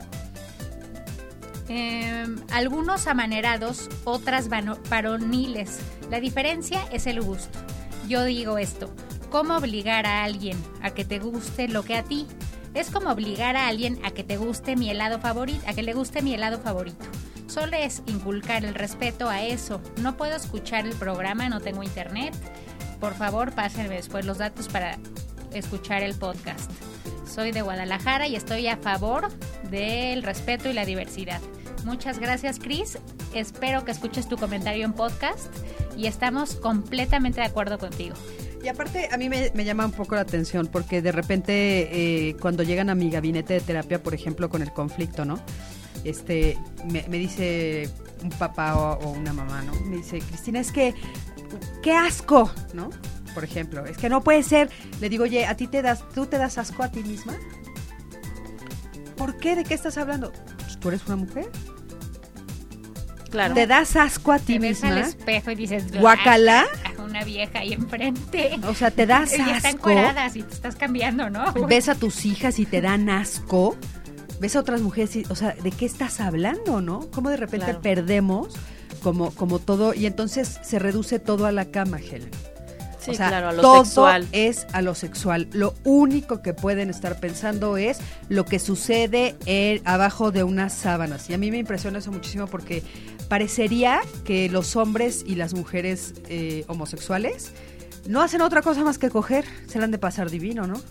Algunos amanerados, otras varoniles. La diferencia es el gusto. Yo digo esto, ¿cómo obligar a alguien a que te guste lo que a ti? Es como obligar a alguien a que te guste mi helado favorito, a que le guste mi helado favorito. Solo es inculcar el respeto a eso. No puedo escuchar el programa, no tengo internet. Por favor, pásenme después los datos para escuchar el podcast. soy de Guadalajara y estoy a favor del respeto y la diversidad. Muchas gracias, Cris. Espero que escuches tu comentario en podcast y estamos completamente de acuerdo contigo. Y aparte a mí me llama un poco la atención porque de repente cuando llegan a mi gabinete de terapia, por ejemplo, con el conflicto, ¿no? Me dice un papá o una mamá, ¿no? Me dice, Cristina, es que qué asco, ¿no? Por ejemplo, es que no puede ser. Le digo, oye, ¿tú te das asco a ti misma? ¿Por qué? ¿De qué estás hablando? Pues, ¿tú eres una mujer? Claro. ¿Te das asco a ti misma? Te ves al espejo y dices, guácala. Una vieja ahí enfrente. O sea, te das asco. Están encueradas y te estás cambiando, ¿no? Ves a tus hijas y te dan asco. Ves a otras mujeres y, o sea, ¿de qué estás hablando, no? ¿Cómo de repente perdemos como todo? Y entonces se reduce todo a la cama, Helen. Sí, o sea, claro, a lo todo sexual. Es a lo sexual. Lo único que pueden estar pensando es lo que sucede abajo de unas sábanas. Y a mí me impresiona eso muchísimo porque parecería que los hombres y las mujeres homosexuales no hacen otra cosa más que coger. Se la han de pasar divino, ¿no?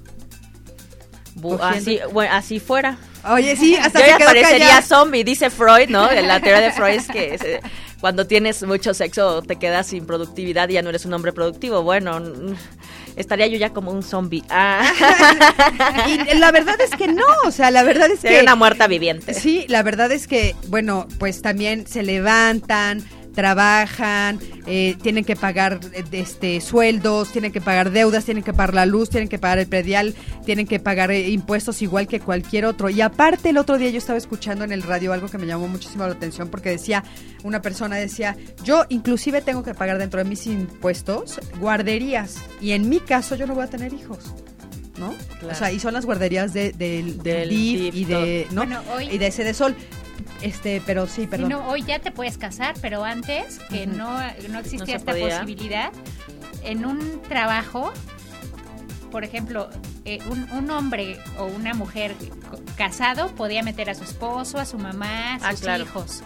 Así fuera. Oye, sí, hasta yo se ya quedó parecería callada. zombie, dice Freud, ¿no? La teoría de Freud es que cuando tienes mucho sexo te quedas sin productividad y ya no eres un hombre productivo. Bueno, estaría yo ya como un zombie. Y la verdad es que no, o sea, la verdad es sería que... una muerta viviente. Sí, la verdad es que, bueno, pues también se levantan, trabajan, tienen que pagar sueldos, tienen que pagar deudas, tienen que pagar la luz, tienen que pagar el predial, tienen que pagar impuestos igual que cualquier otro. Y aparte el otro día yo estaba escuchando en el radio algo que me llamó muchísimo la atención porque una persona decía, yo inclusive tengo que pagar dentro de mis impuestos guarderías y en mi caso yo no voy a tener hijos, ¿no? Claro. O sea, y son las guarderías del DIF y de, ¿no? Bueno, y de Sedesol. Pero sí, perdón. No, hoy ya te puedes casar, pero antes que no existía esta posibilidad, en un trabajo, por ejemplo, un hombre o una mujer casado podía meter a su esposo, a su mamá, a sus hijos.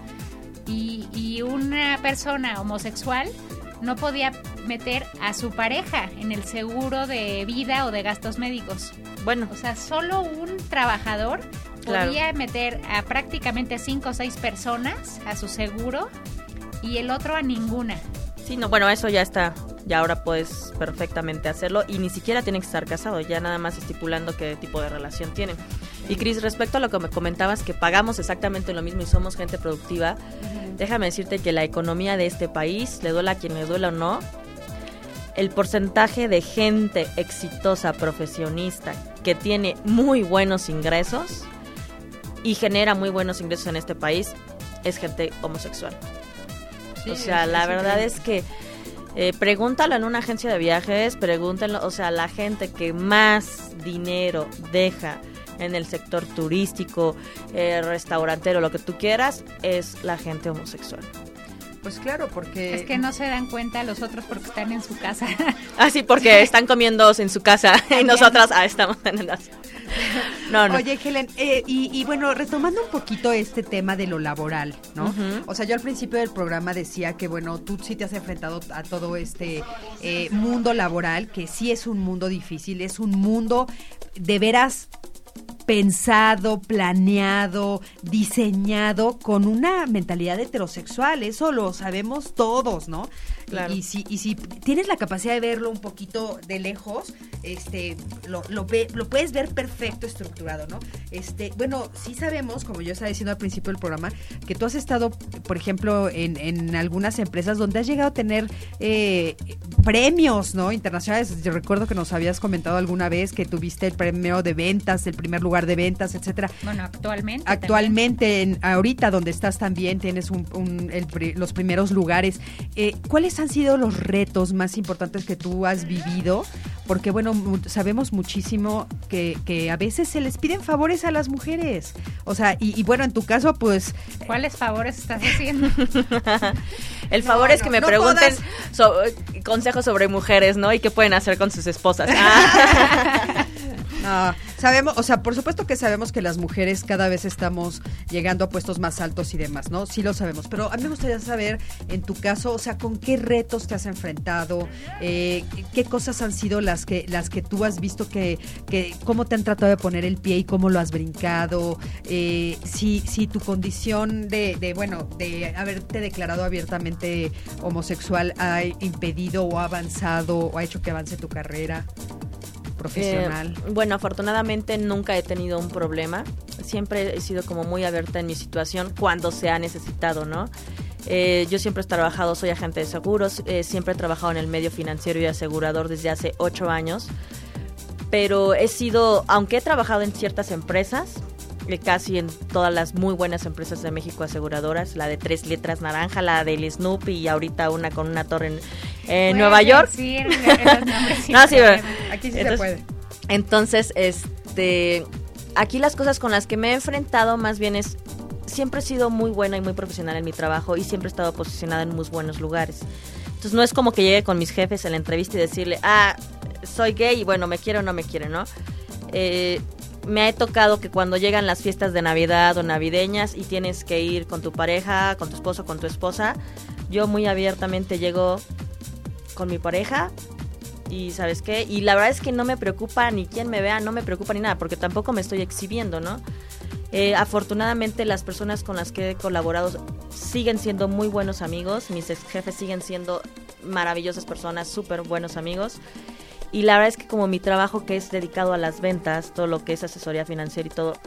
Y una persona homosexual no podía meter a su pareja en el seguro de vida o de gastos médicos. Bueno, o sea, solo un trabajador podía meter a prácticamente 5 o 6 personas a su seguro y el otro a ninguna. Sí, no, bueno, eso ya está, ya ahora puedes perfectamente hacerlo y ni siquiera tienen que estar casados, ya nada más estipulando qué tipo de relación tienen. Y Cris, respecto a lo que me comentabas, que pagamos exactamente lo mismo y somos gente productiva, déjame decirte que la economía de este país, le duela a quien le duela o no, el porcentaje de gente exitosa, profesionista, que tiene muy buenos ingresos y genera muy buenos ingresos en este país, es gente homosexual. Sí, o sea, la verdad es que pregúntalo en una agencia de viajes, pregúntenlo, o sea, la gente que más dinero deja en el sector turístico, restaurantero, lo que tú quieras, es la gente homosexual. Pues claro, porque... Es que no se dan cuenta los otros porque están en su casa. Sí, porque están comiendo en su casa y nosotras estamos en el... No. Oye, Helen, y bueno, retomando un poquito este tema de lo laboral, ¿no? Uh-huh. O sea, yo al principio del programa decía que, bueno, tú sí te has enfrentado a todo este mundo laboral, que sí es un mundo difícil, es un mundo de veras pensado, planeado, diseñado con una mentalidad heterosexual, eso lo sabemos todos, ¿no? Claro. Y si tienes la capacidad de verlo un poquito de lejos, lo puedes ver perfecto estructurado, ¿no? Bueno, sí sabemos, como yo estaba diciendo al principio del programa, que tú has estado, por ejemplo, en algunas empresas donde has llegado a tener premios, ¿no? Internacionales. Yo recuerdo que nos habías comentado alguna vez que tuviste el premio de ventas, el primer lugar de ventas, etcétera. Bueno, actualmente ahorita donde estás también tienes los primeros lugares. ¿Cuáles han sido los retos más importantes que tú has vivido? Porque, bueno, sabemos muchísimo que a veces se les piden favores a las mujeres. O sea, y bueno, en tu caso, pues... ¿Cuáles favores estás haciendo? El favor es que me pregunten consejos sobre mujeres, ¿no? Y qué pueden hacer con sus esposas. No, Sabemos, o sea, por supuesto que sabemos que las mujeres cada vez estamos llegando a puestos más altos y demás, ¿no? Sí lo sabemos, pero a mí me gustaría saber, en tu caso, o sea, ¿con qué retos te has enfrentado? ¿Qué cosas han sido las que tú has visto que cómo te han tratado de poner el pie y cómo lo has brincado? Si tu condición de haberte declarado abiertamente homosexual ha impedido o ha avanzado o ha hecho que avance tu carrera profesional. Bueno, afortunadamente nunca he tenido un problema. Siempre he sido como muy abierta en mi situación cuando se ha necesitado, ¿no? Yo siempre he trabajado, soy agente de seguros, siempre he trabajado en el medio financiero y asegurador desde hace 8 años, pero aunque he trabajado en ciertas empresas, casi en todas las muy buenas empresas de México aseguradoras, la de 3 letras naranja, la del Snoopy y ahorita una con una torre en Nueva York. Sí, los nombres no, sí, aquí sí se puede. Entonces, aquí las cosas con las que me he enfrentado más bien siempre he sido muy buena y muy profesional en mi trabajo y siempre he estado posicionada en muy buenos lugares. Entonces no es como que llegue con mis jefes en la entrevista y decirle, soy gay y bueno, me quiere o no me quiere, ¿no? Me ha tocado que cuando llegan las fiestas de Navidad o navideñas y tienes que ir con tu pareja, con tu esposo, con tu esposa, yo muy abiertamente llego con mi pareja y ¿sabes qué? Y la verdad es que no me preocupa ni quién me vea, no me preocupa ni nada, porque tampoco me estoy exhibiendo, ¿no? Afortunadamente las personas con las que he colaborado siguen siendo muy buenos amigos, mis ex jefes siguen siendo maravillosas personas, súper buenos amigos. Y la verdad es que como mi trabajo que es dedicado a las ventas, todo lo que es asesoría financiera y todo,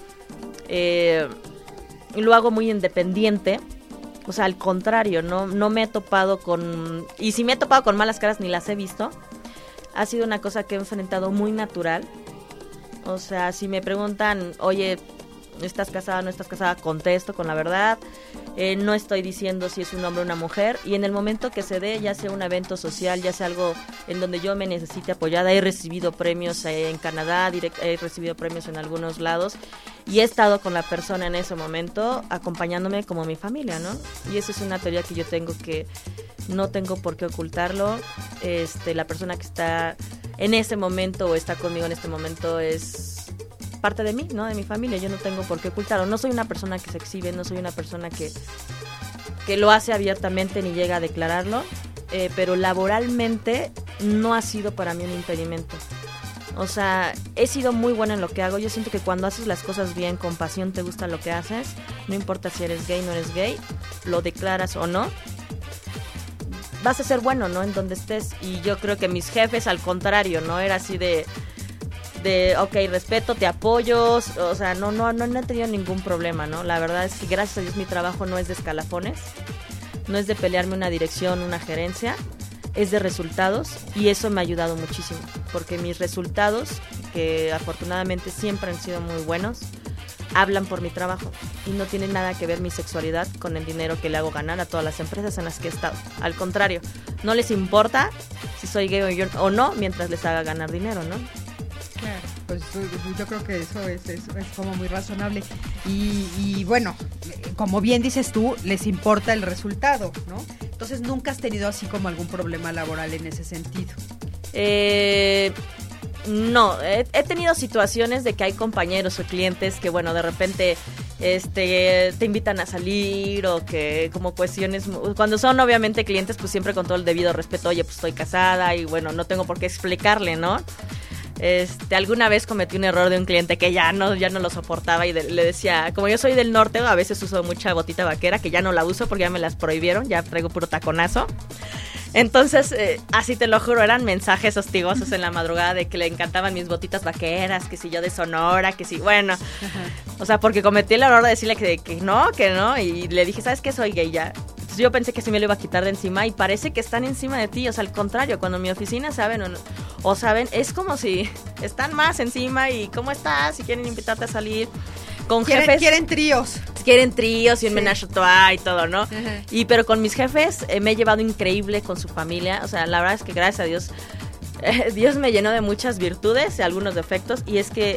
lo hago muy independiente. O sea, al contrario, no me he topado con... Y si me he topado con malas caras, ni las he visto. Ha sido una cosa que he enfrentado muy natural. O sea, si me preguntan, oye, ¿estás casada o no estás casada? Contesto con la verdad. No estoy diciendo si es un hombre o una mujer. Y en el momento que se dé, ya sea un evento social, ya sea algo en donde yo me necesite apoyada, he recibido premios en Canadá, he recibido premios en algunos lados. Y he estado con la persona en ese momento acompañándome como mi familia, ¿no? Y esa es una teoría que yo tengo, que no tengo por qué ocultarlo. La persona que está en ese momento o está conmigo en este momento es parte de mí, ¿no? De mi familia. Yo no tengo por qué ocultarlo. No soy una persona que se exhibe, no soy una persona que lo hace abiertamente ni llega a declararlo, pero laboralmente no ha sido para mí un impedimento. O sea, he sido muy buena en lo que hago. Yo siento que cuando haces las cosas bien, con pasión, te gusta lo que haces, no importa si eres gay, no eres gay, lo declaras o no, vas a ser bueno, ¿no? En donde estés. Y yo creo que mis jefes, al contrario, ¿no? Era así de ok, respeto, te apoyo, o sea, no he tenido ningún problema, ¿no? La verdad es que gracias a Dios mi trabajo no es de escalafones, no es de pelearme una dirección, una gerencia, es de resultados, y eso me ha ayudado muchísimo, porque mis resultados, que afortunadamente siempre han sido muy buenos, hablan por mi trabajo y no tiene nada que ver mi sexualidad con el dinero que le hago ganar a todas las empresas en las que he estado. Al contrario, no les importa si soy gay o no, mientras les haga ganar dinero, ¿no? Claro, pues yo creo que eso es como muy razonable y bueno, como bien dices tú, les importa el resultado, ¿no? Entonces nunca has tenido así como algún problema laboral en ese sentido. No, he tenido situaciones de que hay compañeros o clientes que, bueno, de repente te invitan a salir, o que como cuestiones, cuando son obviamente clientes, pues siempre con todo el debido respeto, oye, pues estoy casada y bueno, no tengo por qué explicarle, ¿no? Alguna vez cometí un error de un cliente que ya no lo soportaba y le decía, como yo soy del norte, a veces uso mucha botita vaquera, que ya no la uso porque ya me las prohibieron, ya traigo puro taconazo. Entonces, así te lo juro, eran mensajes hostigosos en la madrugada de que le encantaban mis botitas vaqueras, que si yo de Sonora, que si, bueno, o sea, porque cometí el error de decirle que no, y le dije, ¿sabes qué? Soy gay ya. Entonces yo pensé que se me lo iba a quitar de encima y parece que están encima de ti, o sea, al contrario, cuando en mi oficina saben o saben, es como si están más encima y ¿cómo estás? Si quieren invitarte a salir con jefes. Quieren tríos. Quieren tríos y un menage a trois y todo, ¿no? Uh-huh. Pero con mis jefes me he llevado increíble con su familia, o sea, la verdad es que gracias a Dios, Dios me llenó de muchas virtudes y algunos defectos, y es que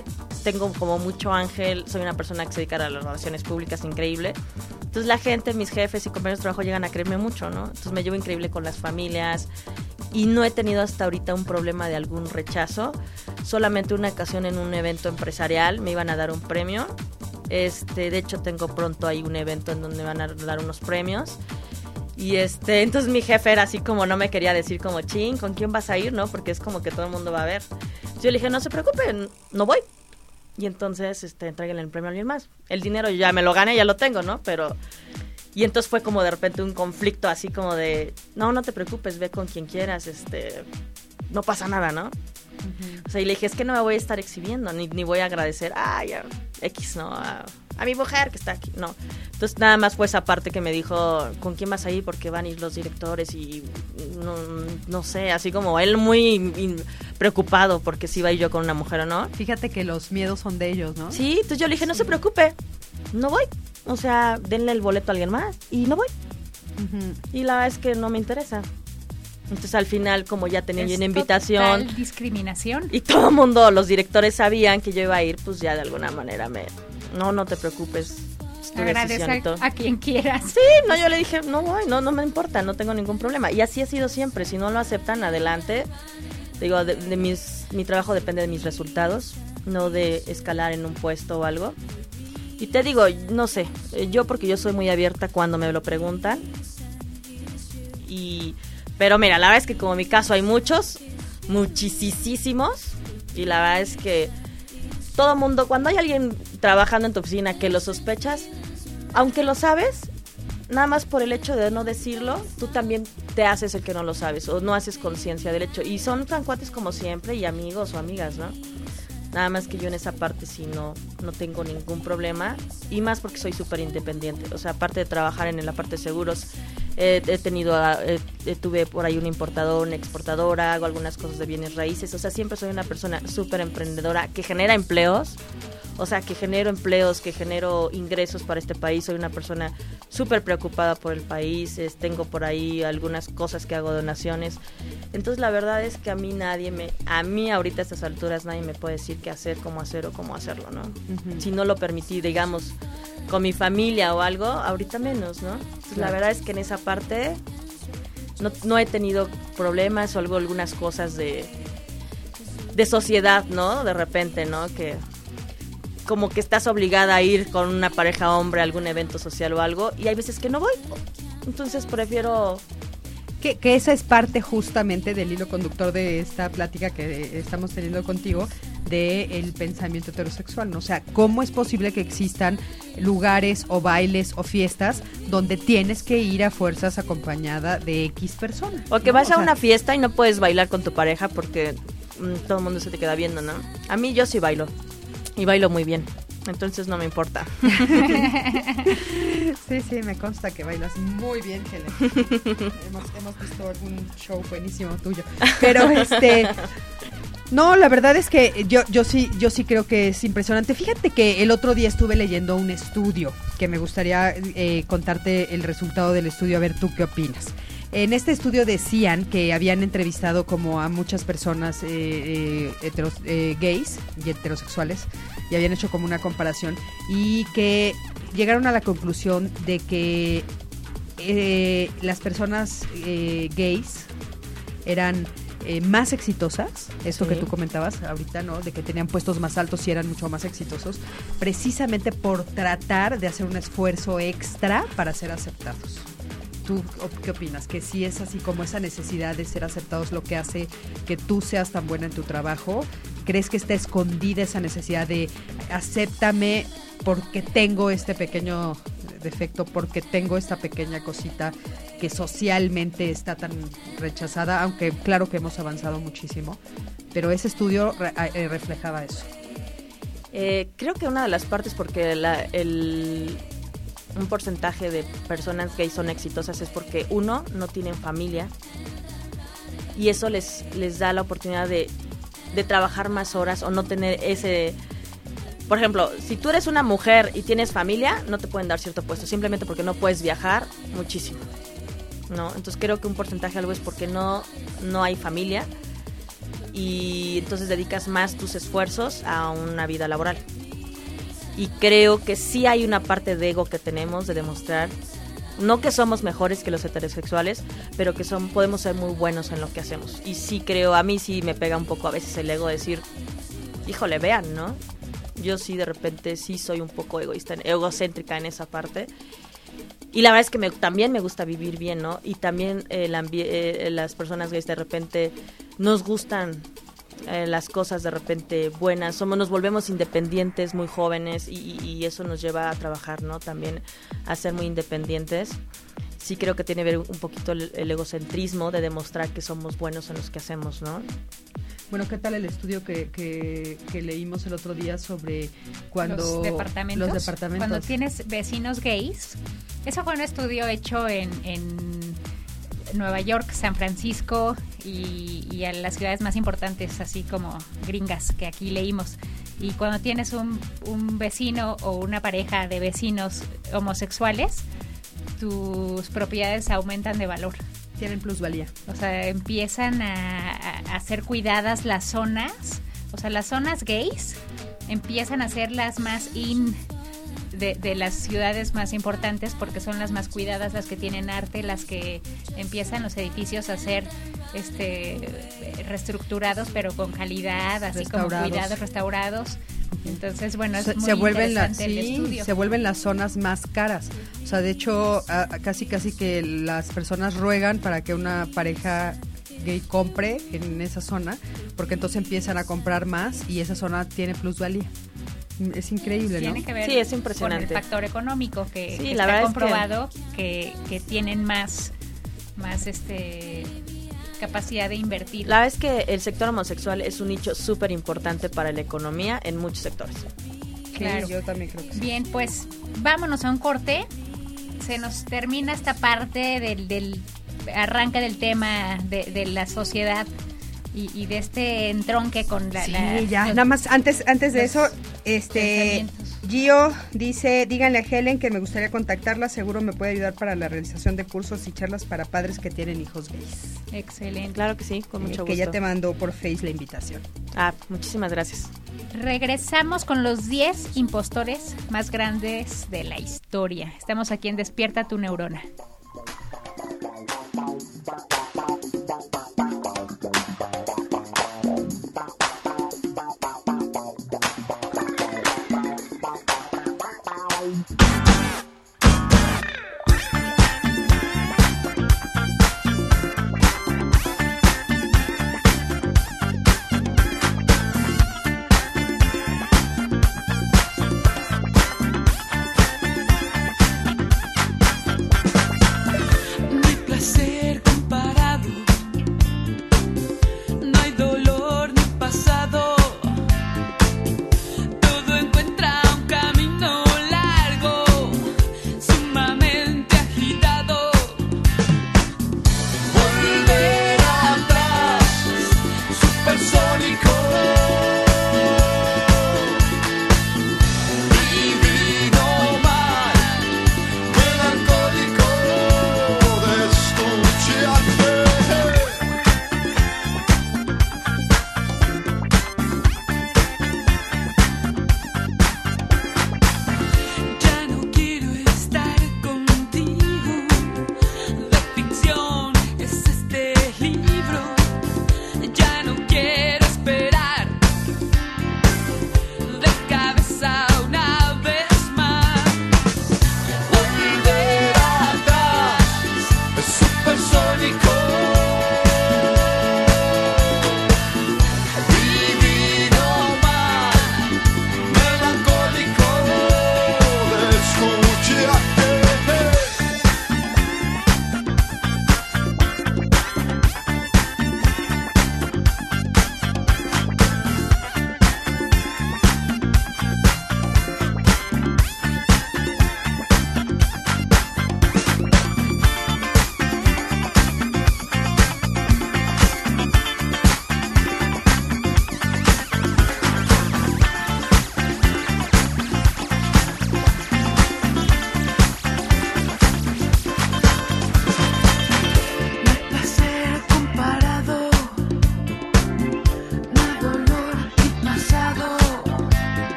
tengo como mucho ángel, soy una persona que se dedica a las relaciones públicas, increíble. Entonces la gente, mis jefes y compañeros de trabajo llegan a creerme mucho, ¿no? Entonces me llevo increíble con las familias y no he tenido hasta ahorita un problema de algún rechazo. Solamente una ocasión en un evento empresarial me iban a dar un premio. De hecho tengo pronto ahí un evento en donde me van a dar unos premios. Y entonces mi jefe era así como no me quería decir como, chin, ¿con quién vas a ir, no? Porque es como que todo el mundo va a ver. Entonces yo le dije, no se preocupen, no voy. Y entonces, entréguenle el premio a alguien más. El dinero ya me lo gané, ya lo tengo, ¿no? Pero... Y entonces fue como de repente un conflicto así como de, no te preocupes, ve con quien quieras, no pasa nada, ¿no? Uh-huh. O sea, y le dije, es que no me voy a estar exhibiendo, ni voy a agradecer, X, ¿no? A mi mujer que está aquí, no. Entonces nada más fue esa parte que me dijo, ¿con quién vas a ir? Porque van a ir los directores y no sé, así como él muy preocupado porque si iba a ir yo con una mujer o no. Fíjate que los miedos son de ellos, ¿no? Sí, entonces yo le dije, no se preocupe, no voy. O sea, denle el boleto a alguien más y no voy. Uh-huh. Y la verdad es que no me interesa. Entonces al final, como ya tenía una invitación, total discriminación, y todo el mundo, los directores sabían que yo iba a ir, pues ya de alguna manera no te preocupes, agradece a quien quieras. Sí, no, yo le dije, no voy, no me importa, no tengo ningún problema. Y así ha sido siempre, si no lo aceptan, adelante. Digo, mi trabajo depende de mis resultados, no de escalar en un puesto o algo. Y te digo, no sé, porque yo soy muy abierta cuando me lo preguntan. Pero mira, la verdad es que como en mi caso hay muchísimos, y la verdad es que todo mundo, cuando hay alguien trabajando en tu oficina que lo sospechas, aunque lo sabes, nada más por el hecho de no decirlo, tú también te haces el que no lo sabes, o no haces conciencia del hecho, y son tan cuates como siempre, y amigos o amigas, ¿no? Nada más que yo en esa parte sí no tengo ningún problema, y más porque soy súper independiente. O sea, aparte de trabajar en la parte de seguros, tuve por ahí una importadora, una exportadora, hago algunas cosas de bienes raíces. O sea, siempre soy una persona súper emprendedora que genera empleos. O sea, que genero empleos, que genero ingresos para este país. Soy una persona súper preocupada por el país. Tengo por ahí algunas cosas que hago, donaciones. Entonces, la verdad es que a mí ahorita a estas alturas nadie me puede decir qué hacer, cómo hacer o cómo hacerlo, ¿no? Uh-huh. Si no lo permití, digamos, con mi familia o algo, ahorita menos, ¿no? Entonces, la verdad es que en esa parte no he tenido problemas o algunas cosas de sociedad, ¿no? De repente, ¿no? Que como que estás obligada a ir con una pareja hombre a algún evento social o algo, y hay veces que no voy. Entonces prefiero... Que esa es parte justamente del hilo conductor de esta plática que estamos teniendo contigo, del pensamiento heterosexual, ¿no? O sea, ¿cómo es posible que existan lugares o bailes o fiestas donde tienes que ir a fuerzas acompañada de X personas? O que vas a una fiesta y no puedes bailar con tu pareja porque todo el mundo se te queda viendo, ¿no? A mí yo sí bailo. Y bailo muy bien, entonces no me importa. Sí, me consta que bailas muy bien, Helen. hemos visto algún show buenísimo tuyo. Pero no, la verdad es que yo sí creo que es impresionante. Fíjate que el otro día estuve leyendo un estudio que me gustaría contarte el resultado del estudio, a ver tú qué opinas. En este estudio decían que habían entrevistado como a muchas personas gays y heterosexuales, y habían hecho como una comparación, y que llegaron a la conclusión de que las personas gays eran más exitosas, esto sí, que tú comentabas ahorita, ¿no? De que tenían puestos más altos y eran mucho más exitosos, precisamente por tratar de hacer un esfuerzo extra para ser aceptados. ¿Tú qué opinas? ¿Que sí es así como esa necesidad de ser aceptados lo que hace que tú seas tan buena en tu trabajo? ¿Crees que está escondida esa necesidad de acéptame porque tengo este pequeño defecto, porque tengo esta pequeña cosita que socialmente está tan rechazada? Aunque claro que hemos avanzado muchísimo, pero ese estudio reflejaba eso. Creo que una de las partes porque un porcentaje de personas gays son exitosas es porque uno, no tienen familia, y eso les da la oportunidad de trabajar más horas o no tener ese... Por ejemplo, si tú eres una mujer y tienes familia, no te pueden dar cierto puesto, simplemente porque no puedes viajar muchísimo, ¿no? Entonces creo que un porcentaje algo es porque no hay familia. y entonces dedicas más tus esfuerzos a una vida laboral. Y creo que sí hay una parte de ego que tenemos de demostrar, no que somos mejores que los heterosexuales, pero que podemos ser muy buenos en lo que hacemos. Y sí creo, a mí sí me pega un poco a veces el ego decir, híjole, vean, ¿no? Yo sí de repente sí soy un poco egocéntrica en esa parte. Y la verdad es que también me gusta vivir bien, ¿no? Y también las personas gays de repente nos gustan las cosas de repente buenas, nos volvemos independientes muy jóvenes y eso nos lleva a trabajar, ¿no? También a ser muy independientes. Sí creo que tiene que ver un poquito el egocentrismo de demostrar que somos buenos en lo que hacemos, ¿no? Bueno, ¿qué tal el estudio que leímos el otro día sobre cuando los departamentos? Cuando tienes vecinos gays. Eso fue un estudio hecho en Nueva York, San Francisco y a las ciudades más importantes, así como gringas, que aquí leímos. Y cuando tienes un vecino o una pareja de vecinos homosexuales, tus propiedades aumentan de valor. Tienen plusvalía. O sea, empiezan a ser cuidadas las zonas. O sea, las zonas gays empiezan a ser las más de las ciudades más importantes, porque son las más cuidadas, las que tienen arte, las que empiezan los edificios a ser reestructurados, pero con calidad, así como cuidados, restaurados. Entonces, bueno, es muy interesante el estudio. Se vuelven las zonas más caras. O sea, de hecho, casi que las personas ruegan para que una pareja gay compre en esa zona, porque entonces empiezan a comprar más y esa zona tiene plusvalía. Es increíble, tiene ¿no? Que ver sí, es impresionante. Con el factor económico que sí, está comprobado que tienen más capacidad de invertir. La verdad es que el sector homosexual es un nicho súper importante para la economía en muchos sectores. Claro. Sí, yo también creo que sí. Bien, pues vámonos a un corte. Se nos termina esta parte del arranque del tema de la sociedad y de este entronque con nada más antes de eso, Gio dice, díganle a Helen que me gustaría contactarla, seguro me puede ayudar para la realización de cursos y charlas para padres que tienen hijos gays. Excelente. Claro que sí, con mucho gusto. Que ya te mandó por Face la invitación. Muchísimas gracias. Regresamos con los 10 impostores más grandes de la historia. Estamos aquí en Despierta tu Neurona.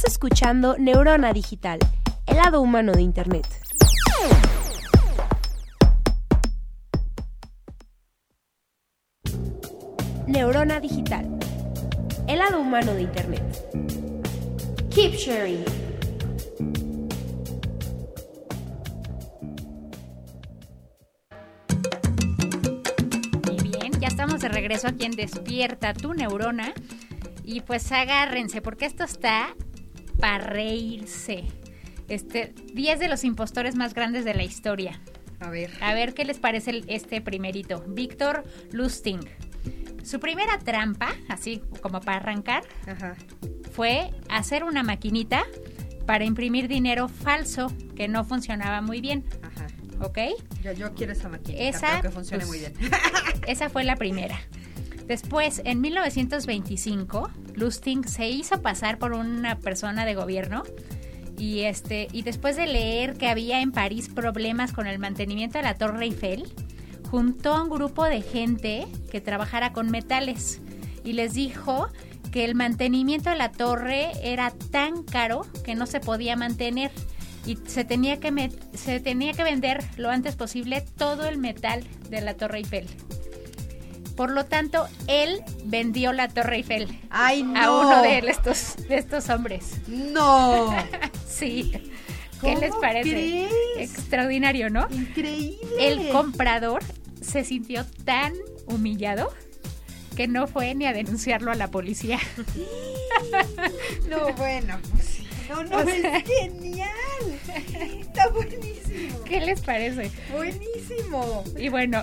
Estás escuchando Neurona Digital, el lado humano de Internet. Neurona Digital, el lado humano de Internet. Keep sharing. Muy bien, ya estamos de regreso aquí en Despierta tu Neurona. Y pues agárrense, porque esto está para reírse. 10 de los impostores más grandes de la historia. A ver qué les parece este primerito. Victor Lustig. Su primera trampa, así como para arrancar, fue hacer una maquinita para imprimir dinero falso que no funcionaba muy bien. ¿Ok? Yo quiero esa maquinita, creo que funcione muy bien. Esa fue la primera. Después, en 1925, Lustig se hizo pasar por una persona de gobierno y después de leer que había en París problemas con el mantenimiento de la Torre Eiffel, juntó a un grupo de gente que trabajara con metales y les dijo que el mantenimiento de la torre era tan caro que no se podía mantener y se tenía que vender lo antes posible todo el metal de la Torre Eiffel. Por lo tanto, él vendió la Torre Eiffel a uno de estos hombres. ¡No! Sí. ¿Qué les parece? ¿Crees? Extraordinario, ¿no? ¡Increíble! El comprador se sintió tan humillado que no fue ni a denunciarlo a la policía. No, bueno, pues sí. No, es genial. Está buenísimo. ¿Qué les parece? Buenísimo. Y bueno,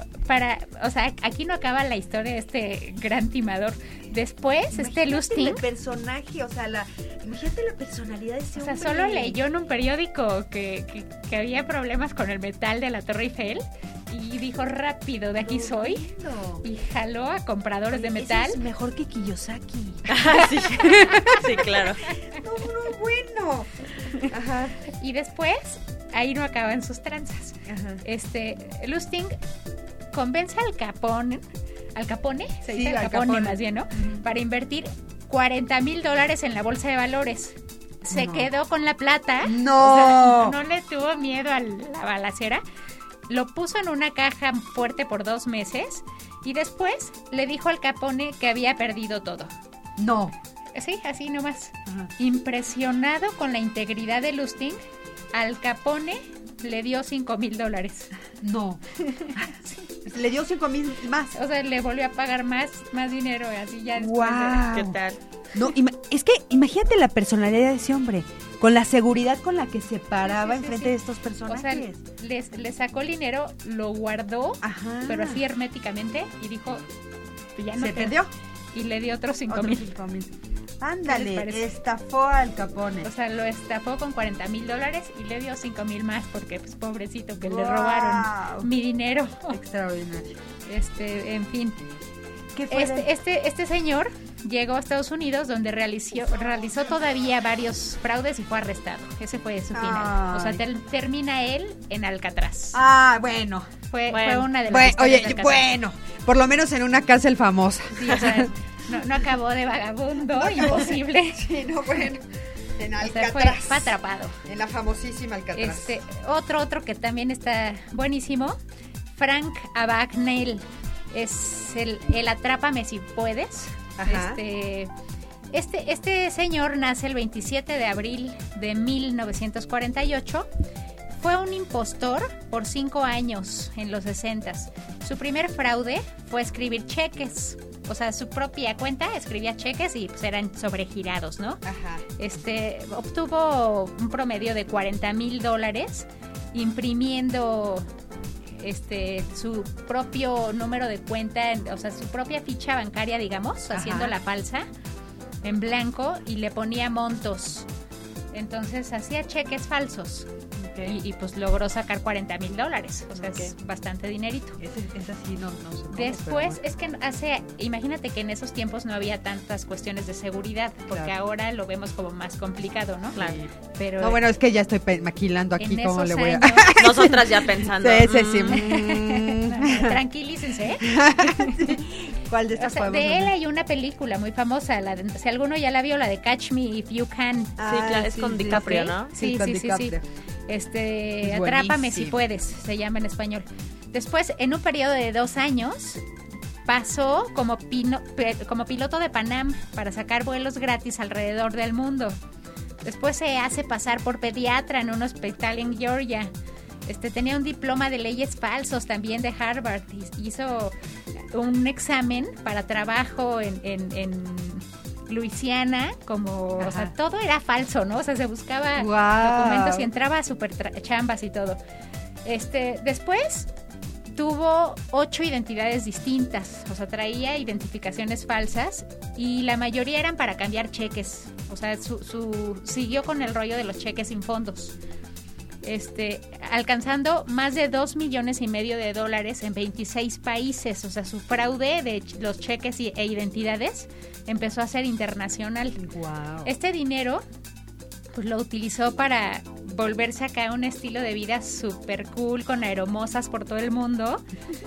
aquí no acaba la historia de este gran timador. Después, Lustig, el personaje, imagínate la personalidad de ese hombre. Solo leyó en un periódico que había problemas con el metal de la Torre Eiffel y dijo rápido, de aquí soy. Y jaló a compradores de metal. Eso es mejor que Kiyosaki. Sí. Sí, claro. No, bueno. Ajá. Y después, ahí no acaban sus tranzas. Ajá. Lustig convence al Capone, se dice Al Capone más bien, ¿no? Para invertir $40,000 en la bolsa de valores. Se quedó con la plata. No. No le tuvo miedo a la balacera. Lo puso en una caja fuerte por 2 meses y después le dijo al Capone que había perdido todo. No. Sí, así nomás. Ajá. Impresionado con la integridad de Lustig, al Capone le dio $5,000. No. Sí. Le dio 5,000 más. O sea, le volvió a pagar más dinero, así ya. Wow. ¿Qué tal? No, es que imagínate la personalidad de ese hombre, con la seguridad con la que se paraba enfrente de estos personajes. O sea, le sacó el dinero, lo guardó, pero así herméticamente, y dijo, ya no se perdió. Y le dio otros 5,000. Ándale, estafó al Capone. O sea, lo estafó con $40,000 y le dio 5,000 más porque, pues, pobrecito, que le robaron mi dinero. Extraordinario. En fin. ¿Qué fue este señor llegó a Estados Unidos, donde realizó todavía varios fraudes y fue arrestado. Ese fue su final. O sea, termina él en Alcatraz. Bueno. Fue una de las historias de Alcatraz. Bueno, por lo menos en una cárcel famosa. Sí, o sea, no acabó de vagabundo, imposible. Sí, bueno. En Alcatraz. O sea, fue atrapado. En la famosísima Alcatraz. Otro que también está buenísimo, Frank Abagnale. Es el Atrápame si puedes. Ajá. Este señor nace el 27 de abril de 1948. Fue un impostor por 5 años en los 60s. Su primer fraude fue escribir cheques. O sea, su propia cuenta escribía cheques y pues eran sobregirados, ¿no? Ajá. Obtuvo un promedio de $40,000 imprimiendo su propio número de cuenta, o sea, su propia ficha bancaria, digamos, haciéndola falsa en blanco y le ponía montos. Entonces hacía cheques falsos. Y pues logró sacar $40,000. O sea, es bastante dinerito. Esa sí no sé cómo, después, es que imagínate que en esos tiempos no había tantas cuestiones de seguridad, porque ahora lo vemos como más complicado, ¿no? Claro. Pero no, bueno, es que ya estoy maquilando aquí cómo le voy a... Nosotras ya pensando. Sí. Tranquilícense. Sí. ¿Cuál de estas podemos de él hay una película muy famosa, si alguno ya la vio, la de Catch Me If You Can. Sí, claro, es con DiCaprio, ¿no? Sí. Atrápame si puedes, se llama en español. Después, en un periodo de 2 años, pasó como piloto de Panam para sacar vuelos gratis alrededor del mundo. Después se hace pasar por pediatra en un hospital en Georgia. Tenía un diploma de leyes falsos también de Harvard. Hizo un examen para trabajo en Luisiana, o sea, todo era falso, ¿no? O sea, se buscaba documentos y entraba a super chambas y todo. Después tuvo 8 identidades distintas, o sea, traía identificaciones falsas y la mayoría eran para cambiar cheques. O sea, siguió con el rollo de los cheques sin fondos. Alcanzando más de $2.5 millones en 26 países. O sea, su fraude de los cheques e identidades empezó a ser internacional. Wow. Este dinero pues lo utilizó para volverse acá un estilo de vida súper cool, con aeromosas por todo el mundo,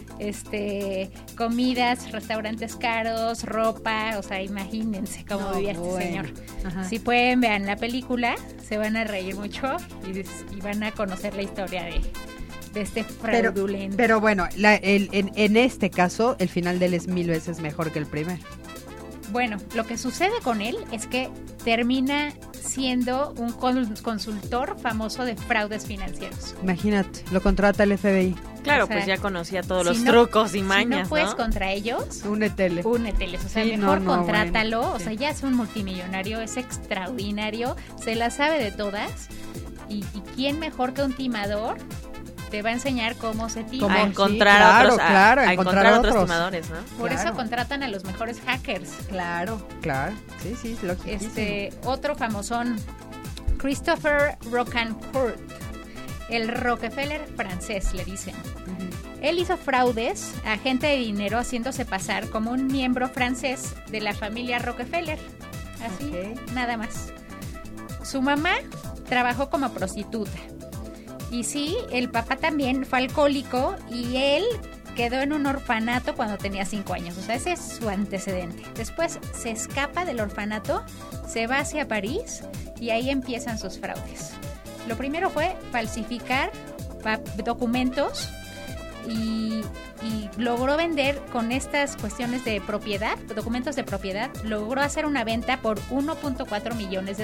comidas, restaurantes caros, ropa, o sea, imagínense cómo vivía este señor. Ajá. Si pueden, vean la película, se van a reír mucho y van a conocer la historia de este fraudulento. Pero bueno, en este caso, el final de él es 1000 veces mejor que el primero. Bueno, lo que sucede con él es que termina siendo un consultor famoso de fraudes financieros. Imagínate, lo contrata el FBI. Claro, o sea, pues ya conocía todos los trucos y mañas, si no puedes contra ellos, úneteles. O sea, mejor contrátalo. Bueno, o sea, ya es un multimillonario, es extraordinario, se la sabe de todas. ¿Y quién mejor que un timador te va a enseñar cómo se tima? A encontrar otros timadores, ¿no? Por eso contratan a los mejores hackers. Claro. Sí, loquísimo. Otro famosón, Christopher Roccancourt, el Rockefeller francés, le dicen. Uh-huh. Él hizo fraudes a gente de dinero haciéndose pasar como un miembro francés de la familia Rockefeller. Así, nada más. Su mamá trabajó como prostituta. Y sí, el papá también fue alcohólico y él quedó en un orfanato cuando tenía 5 años. O sea, ese es su antecedente. Después se escapa del orfanato, se va hacia París y ahí empiezan sus fraudes. Lo primero fue falsificar documentos y logró vender con estas cuestiones de propiedad, documentos de propiedad, logró hacer una venta por $1.4 millones.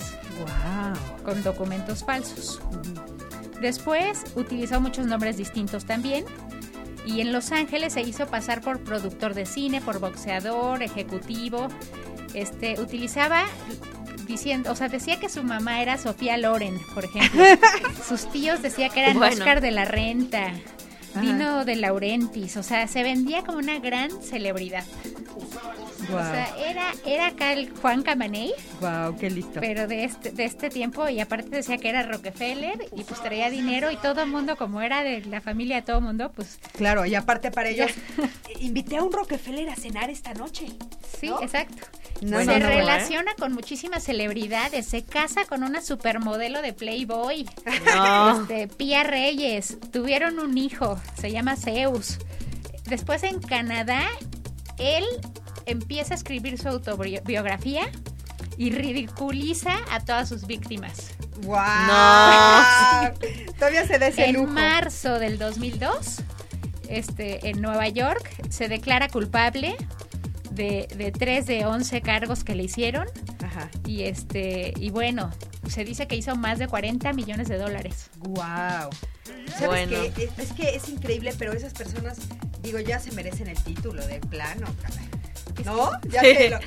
¡Wow! Con documentos falsos. Después utilizó muchos nombres distintos también y en Los Ángeles se hizo pasar por productor de cine, por boxeador, ejecutivo. Utilizaba diciendo, o sea, decía que su mamá era Sofía Loren, por ejemplo. Sus tíos decía que eran Oscar de la Renta, Dino de Laurentiis, o sea, se vendía como una gran celebridad. Wow. O sea, era acá el Juan Camaney. Wow, qué listo. Pero de este tiempo, y aparte decía que era Rockefeller y pues traía dinero y todo el mundo, como era de la familia de todo el mundo, pues... Claro, y aparte para ellos, invité a un Rockefeller a cenar esta noche. Sí, ¿no? Exacto. Se relaciona con muchísimas celebridades, se casa con una supermodelo de Playboy, Pía Reyes, tuvieron un hijo, se llama Zeus. Después en Canadá, él empieza a escribir su autobiografía y ridiculiza a todas sus víctimas. ¡Wow! No. Todavía se da ese lujo. En marzo del 2002, en Nueva York, se declara culpable de 3 de 11 cargos que le hicieron. Ajá. Y bueno, se dice que hizo más de $40 millones. ¡Wow! ¿Sabes qué? Es que es increíble, pero esas personas, digo, ya se merecen el título de plano, caray. ¿No? Ya,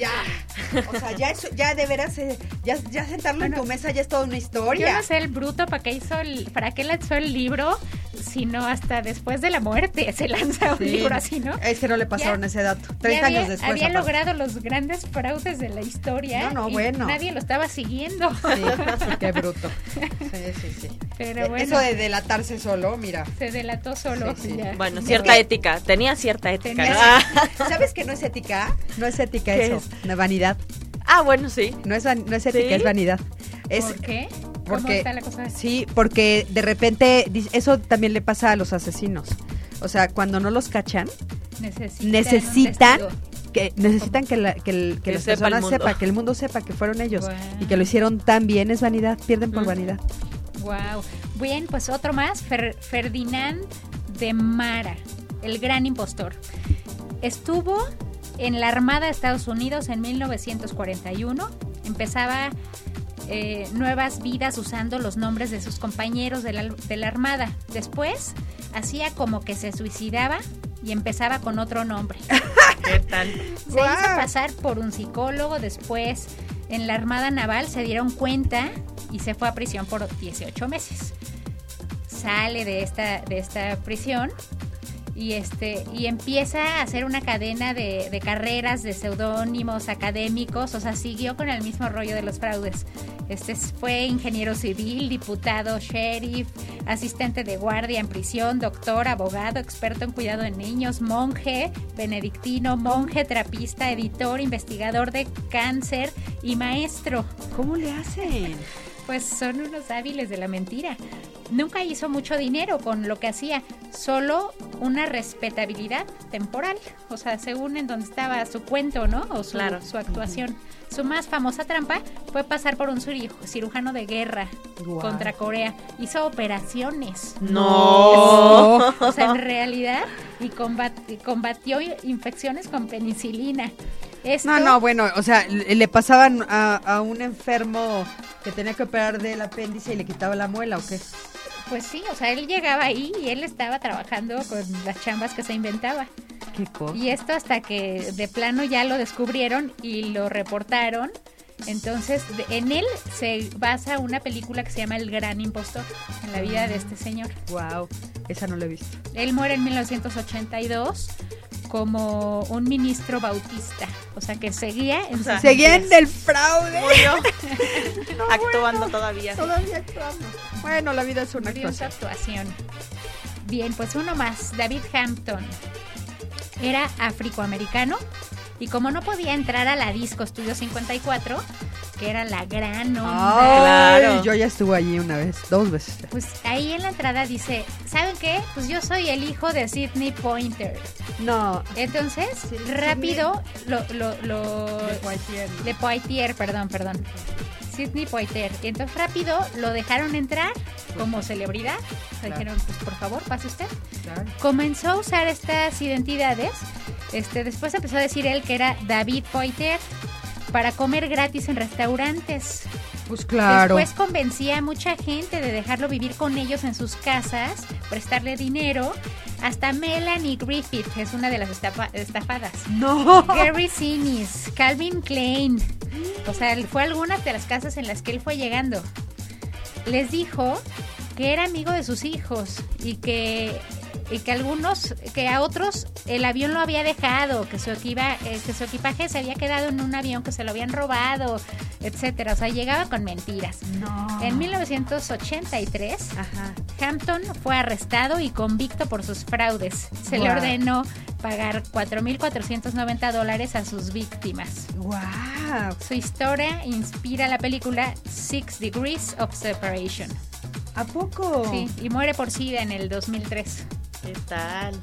o sea, ya de veras, ya sentarlo en tu mesa ya es toda una historia. Yo no sé el bruto para qué lanzó el libro, sino hasta después de la muerte se lanza un libro así, ¿no? Es que no le pasaron ese dato, 30 años después. Había logrado los grandes fraudes de la historia. Bueno. Nadie lo estaba siguiendo. Sí, qué bruto. Sí. Pero bueno. Eso de delatarse solo, mira. Se delató solo. Sí. Bueno, cierta ética, tenía cierta ética. ¿No? ¿Sabes que no es ética? No es ética eso, es vanidad. Bueno, sí. No es ética, es vanidad. ¿Por qué? ¿Cómo está la cosa? Sí, porque de repente eso también le pasa a los asesinos. O sea, cuando no los cachan, necesitan que la persona sepa, que el mundo sepa que fueron ellos y que lo hicieron tan bien. Es vanidad, pierden por vanidad. Wow. Bien, pues otro más, Ferdinand de Mara, el gran impostor. Estuvo en la Armada de Estados Unidos en 1941. Empezaba nuevas vidas usando los nombres de sus compañeros de la Armada. Después hacía como que se suicidaba y empezaba con otro nombre. ¿Qué tal? Se hizo pasar por un psicólogo. Después en la Armada Naval se dieron cuenta y se fue a prisión por 18 meses. Sale de esta prisión y empieza a hacer una cadena de carreras, de seudónimos académicos. O sea, siguió con el mismo rollo de los fraudes. Fue ingeniero civil, diputado, sheriff, asistente de guardia en prisión, doctor, abogado, experto en cuidado de niños, monje benedictino, monje trapista, editor, investigador de cáncer y maestro. ¿Cómo le hacen? Pues son unos hábiles de la mentira. Nunca hizo mucho dinero con lo que hacía, solo una respetabilidad temporal, o sea, según en donde estaba su cuento, ¿no? O su actuación. Su más famosa trampa fue pasar por un cirujano de guerra contra Corea. Hizo operaciones. ¡No! O sea, en realidad, y combatió infecciones con penicilina. Bueno, o sea, le pasaban a un enfermo que tenía que operar del apéndice y le quitaba la muela, ¿o qué? Pues sí, o sea, él llegaba ahí y él estaba trabajando con las chambas que se inventaba. ¿Qué cosa? Y esto hasta que de plano ya lo descubrieron y lo reportaron. Entonces, en él se basa una película que se llama El Gran Impostor, en la vida de este señor. Wow, esa no la he visto. Él muere en 1982 como un ministro bautista, o sea que seguía en el fraude. No, actuando todavía actuando. Bueno, la vida es una actuación. Bien, pues uno más, David Hampton. Era afroamericano y como no podía entrar a la disco Studio 54, que era la gran onda. Claro. Yo ya estuve allí una vez, 2 veces. Pues ahí en la entrada dice, ¿saben qué? Pues yo soy el hijo de Sidney Poitier. No. Entonces, rápido de Poitier, perdón. Sidney Poitier. Y entonces rápido lo dejaron entrar como celebridad. Claro. Dijeron, pues por favor, pase usted. Claro. Comenzó a usar estas identidades. Después empezó a decir él que era David Poitier para comer gratis en restaurantes. Pues claro. Después convencía a mucha gente de dejarlo vivir con ellos en sus casas, prestarle dinero. Hasta Melanie Griffith es una de las estafadas. No. Gary Sinise, Calvin Klein. O sea, fue algunas de las casas en las que él fue llegando. Les dijo que era amigo de sus hijos y que a otros el avión lo había dejado, que su equipaje se había quedado en un avión, que se lo habían robado, etcétera. O sea, llegaba con mentiras. No. En 1983, Hampton fue arrestado y convicto por sus fraudes. Se le ordenó pagar $4,490 a sus víctimas. Wow. Su historia inspira la película 6 Degrees of Separation. ¿A poco? Sí, y muere por SIDA en el 2003. ¿Qué tal?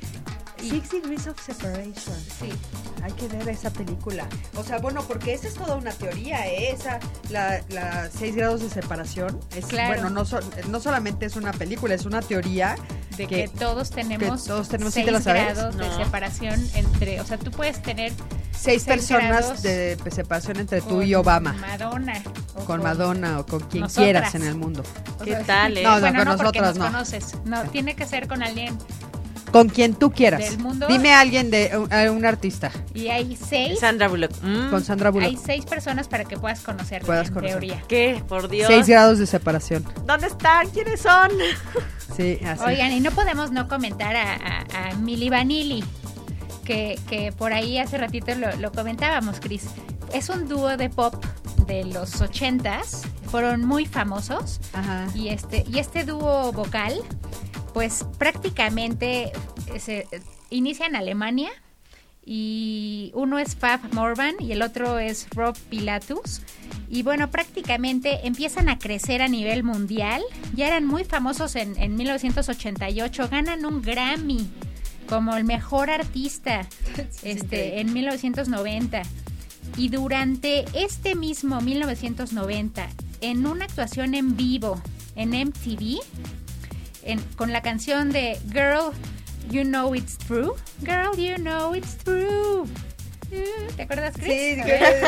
6 Degrees of Separation. Sí. Hay que ver esa película. O sea, bueno, porque esa es toda una teoría, ¿eh? La 6 grados de separación. Claro. Bueno, no solamente es una película, es una teoría de que todos tenemos 6 grados de separación entre... O sea, tú puedes tener 6 personas de separación entre tú y Obama. Con Madonna o con quien nosotras. Quieras en el mundo. ¿Qué tal? No, con nosotras no. Conoces. No, tiene que ser con alguien. Con quien tú quieras. Del mundo. Dime a alguien un artista. Y hay 6. Sandra Bullock. Con Sandra Bullock. Hay 6 personas para que puedas conocerla, en teoría. ¿Qué? Por Dios. 6 grados de separación. ¿Dónde están? ¿Quiénes son? Sí, así. Oigan, y no podemos no comentar a Milli Vanilli, que por ahí hace ratito lo comentábamos, Cris. Es un dúo de pop de los 80s. Fueron muy famosos. Ajá. Y este dúo vocal, pues prácticamente se inicia en Alemania y uno es Fab Morvan y el otro es Rob Pilatus. Y bueno, prácticamente empiezan a crecer a nivel mundial. Ya eran muy famosos en 1988, ganan un Grammy como el mejor artista en 1990. Y durante este mismo 1990, en una actuación en vivo en MTV, con la canción de Girl, You Know It's True. Girl, You Know It's True. ¿Te acuerdas, Chris? Sí.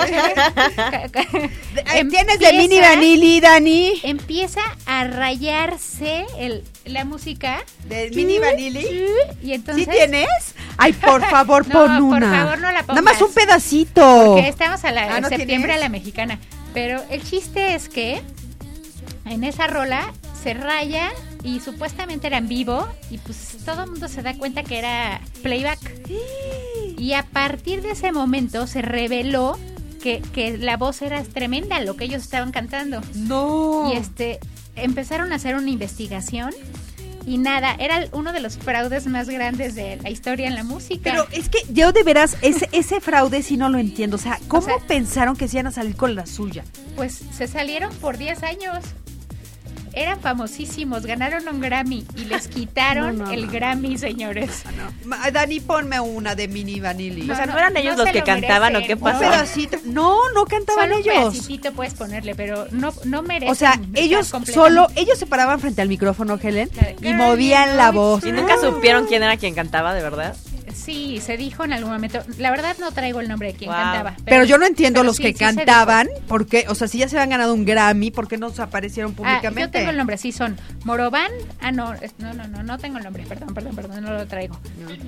¿Tienes de Mini Vanilli, Dani? Empieza a rayarse la música. ¿De Mini Vanilli? Y entonces, ¿sí tienes? Ay, por favor, pon una. Por favor, no la pongas. Nada más un pedacito. Porque estamos en ¿no septiembre tienes? a la mexicana. Pero el chiste es que en esa rola se raya y supuestamente era en vivo y pues todo el mundo se da cuenta que era playback. Y a partir de ese momento se reveló que la voz era tremenda, lo que ellos estaban cantando. No. Y empezaron a hacer una investigación y nada, era uno de los fraudes más grandes de la historia en la música. Pero es que yo de veras, ese fraude sí no lo entiendo. O sea, ¿cómo pensaron que se iban a salir con la suya? Pues se salieron por 10 años. Eran famosísimos, ganaron un Grammy y les quitaron el Grammy, señores. Dani, ponme una de Mini Vanilli. O sea, ¿no eran ellos los que cantaban o qué pasó? Un pedacito. No cantaban ellos. Solo un pedacito puedes ponerle, pero no merecen. O sea, ellos se paraban frente al micrófono, Helen, y movían la voz. ¿Y nunca supieron quién era quien cantaba, de verdad? Sí, se dijo en algún momento. La verdad no traigo el nombre de quien cantaba. Pero yo no entiendo los que cantaban, porque, o sea, si ya se habían ganado un Grammy, ¿por qué no se aparecieron públicamente? Yo tengo el nombre, sí, son Morobán. No tengo el nombre, perdón, no lo traigo.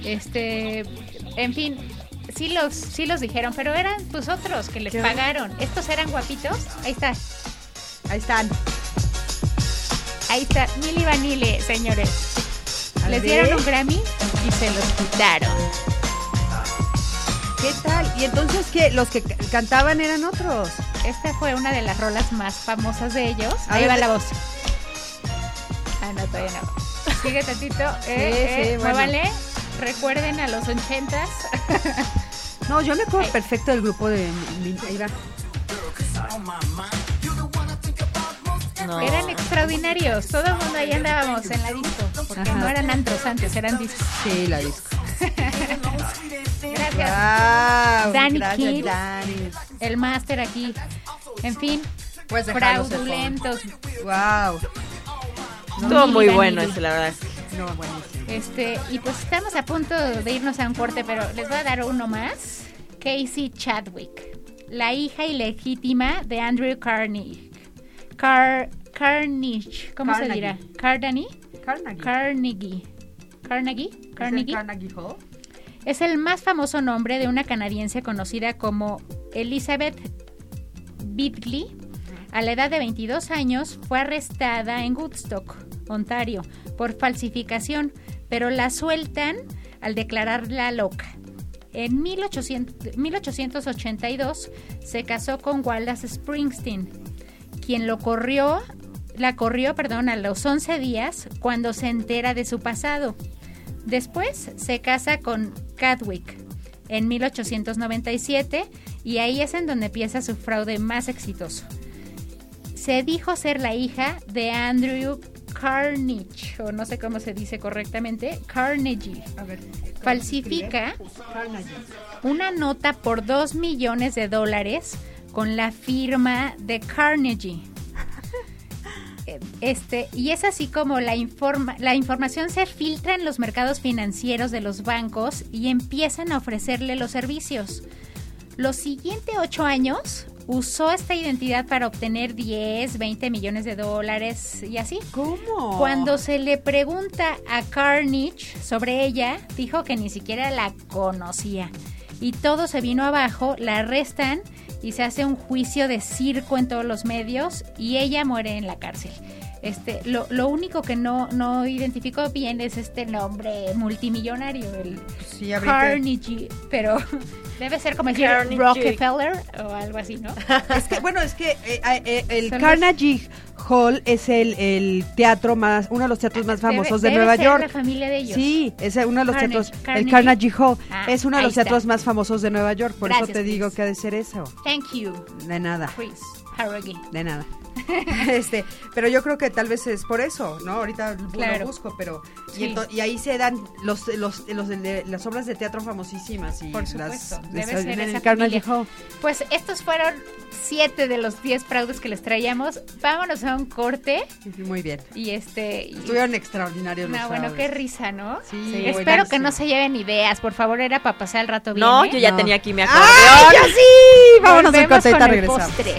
En fin, sí los dijeron, pero eran pues otros que les pagaron. Estos eran guapitos. Ahí están. Ahí está, Milli Vanilli, señores. Les dieron un Grammy y se los quitaron. ¿Qué tal? ¿Y entonces qué? ¿Los que cantaban eran otros? Esta fue una de las rolas más famosas de ellos. Ahí va la voz. No, todavía no. Sigue tantito. Muévanle. Recuerden a los 80s. No, yo me acuerdo perfecto del grupo de... Ahí va. No. Eran extraordinarios, todo el mundo ahí andábamos en la disco, porque no eran antros antes, eran discos. Sí, la disco. Gracias. Wow, Danny gracias, Kidd, Dani. el máster aquí. En fin, pues fraudulentos. Wow. Estuvo muy bueno ese, la verdad. No, buenísimo. Y pues estamos a punto de irnos a un corte, pero les voy a dar uno más. Casey Chadwick, la hija ilegítima de Andrew Carnegie. Carnegie, ¿cómo se dirá? Carnegie. Carnegie Hall. Es el más famoso nombre de una canadiense conocida como Elizabeth Bigley. A la edad de 22 años fue arrestada en Woodstock, Ontario, por falsificación, pero la sueltan al declararla loca. En 1882 se casó con Wallace Springsteen, quien la corrió a los 11 días cuando se entera de su pasado. Después se casa con Chadwick en 1897 y ahí es en donde empieza su fraude más exitoso. Se dijo ser la hija de Andrew Carnegie, o no sé cómo se dice correctamente, Carnegie. A ver, falsifica una nota por $2 millones con la firma de Carnegie. Y es así como la información se filtra en los mercados financieros de los bancos y empiezan a ofrecerle los servicios. Los siguientes 8 años usó esta identidad para obtener 10, 20 millones de dólares y así. ¿Cómo? Cuando se le pregunta a Carnegie sobre ella, dijo que ni siquiera la conocía. Y todo se vino abajo, la arrestan y se hace un juicio de circo en todos los medios y ella muere en la cárcel. Lo único que no identificó bien es este nombre multimillonario, el Carnegie, pero debe ser como decir Rockefeller o algo así, ¿no? El Carnegie Hall es el teatro más, uno de los teatros más famosos de Nueva York. La familia de ellos. Sí, es uno de los teatros, el Carnegie Hall es uno de los teatros más famosos de Nueva York, por eso te digo que ha de ser eso. Thank you. De nada. Chris Harrogate. De nada. Pero yo creo que tal vez es por eso, ¿no? Ahorita lo busco, pero y ahí se dan las obras de teatro famosísimas y por supuesto, debe ser esa familia. Pues estos fueron 7 de los 10 fraudes que les traíamos. Vámonos a un corte. Muy bien. Y estuvieron extraordinarios los fraudes. Bueno, qué risa, ¿no? Sí. Espero que no se lleven ideas, por favor, era para pasar el rato bien. No, yo ya tenía aquí mi acordeón. ¡Ay, yo sí! Vámonos al corte y con el regresamos. Postre.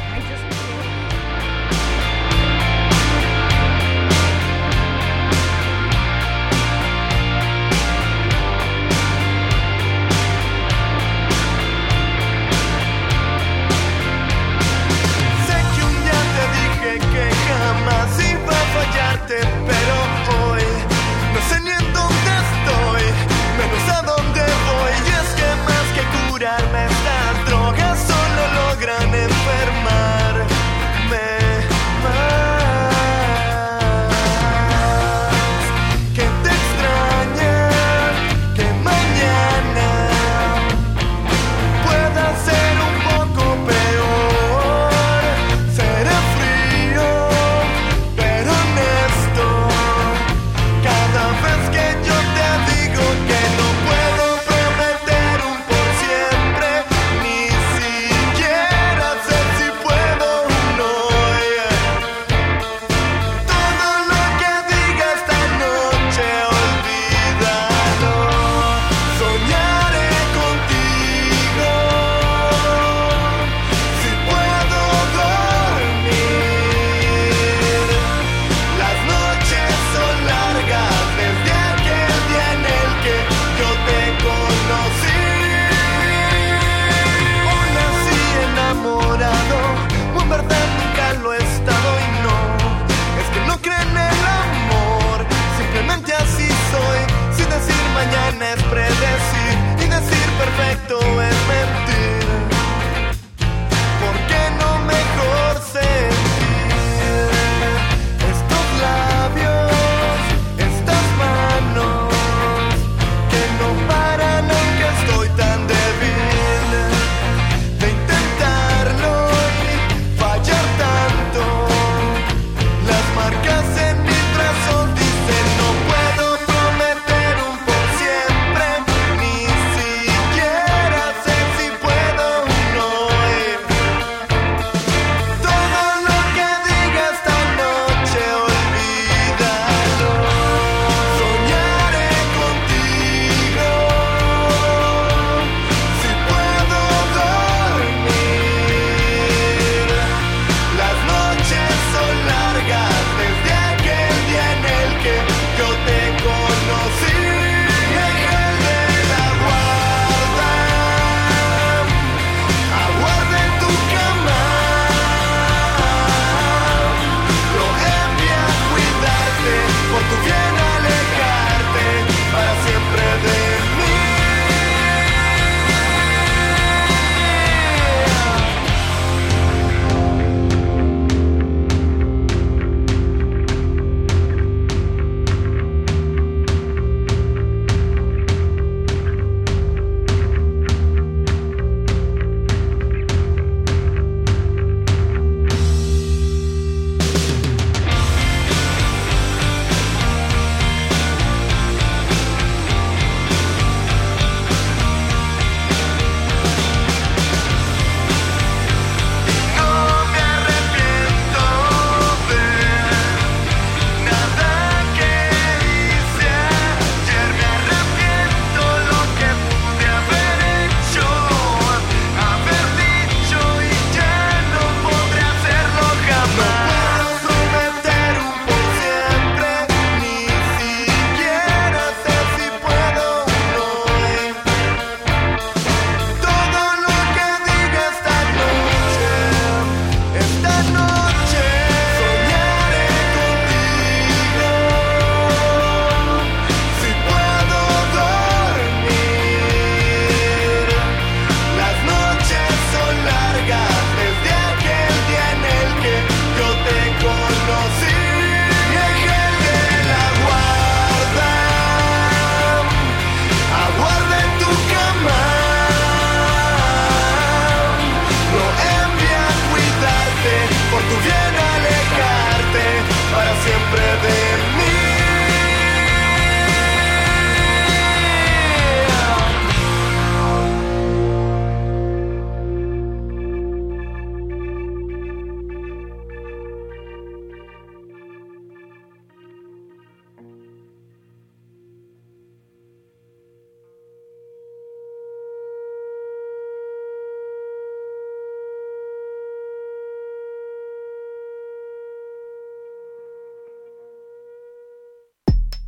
Pero hoy no sé ni en dónde estoy, menos a dónde voy. Y es que más que curarme, estas drogas solo logran enfermarme.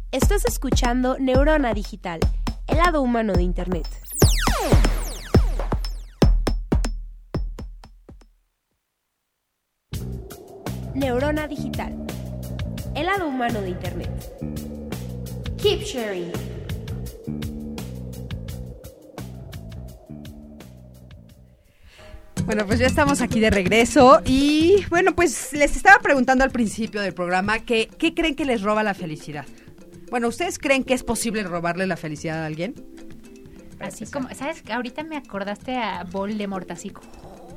Estás escuchando Neurona Digital, el lado humano de Internet. Neurona Digital, el lado humano de Internet. Keep sharing. Bueno, pues ya estamos aquí de regreso y bueno, pues les estaba preguntando al principio del programa ¿qué creen que les roba la felicidad? Bueno, ¿ustedes creen que es posible robarle la felicidad a alguien? Así como, ¿sabes? Ahorita me acordaste a Voldemort, así como...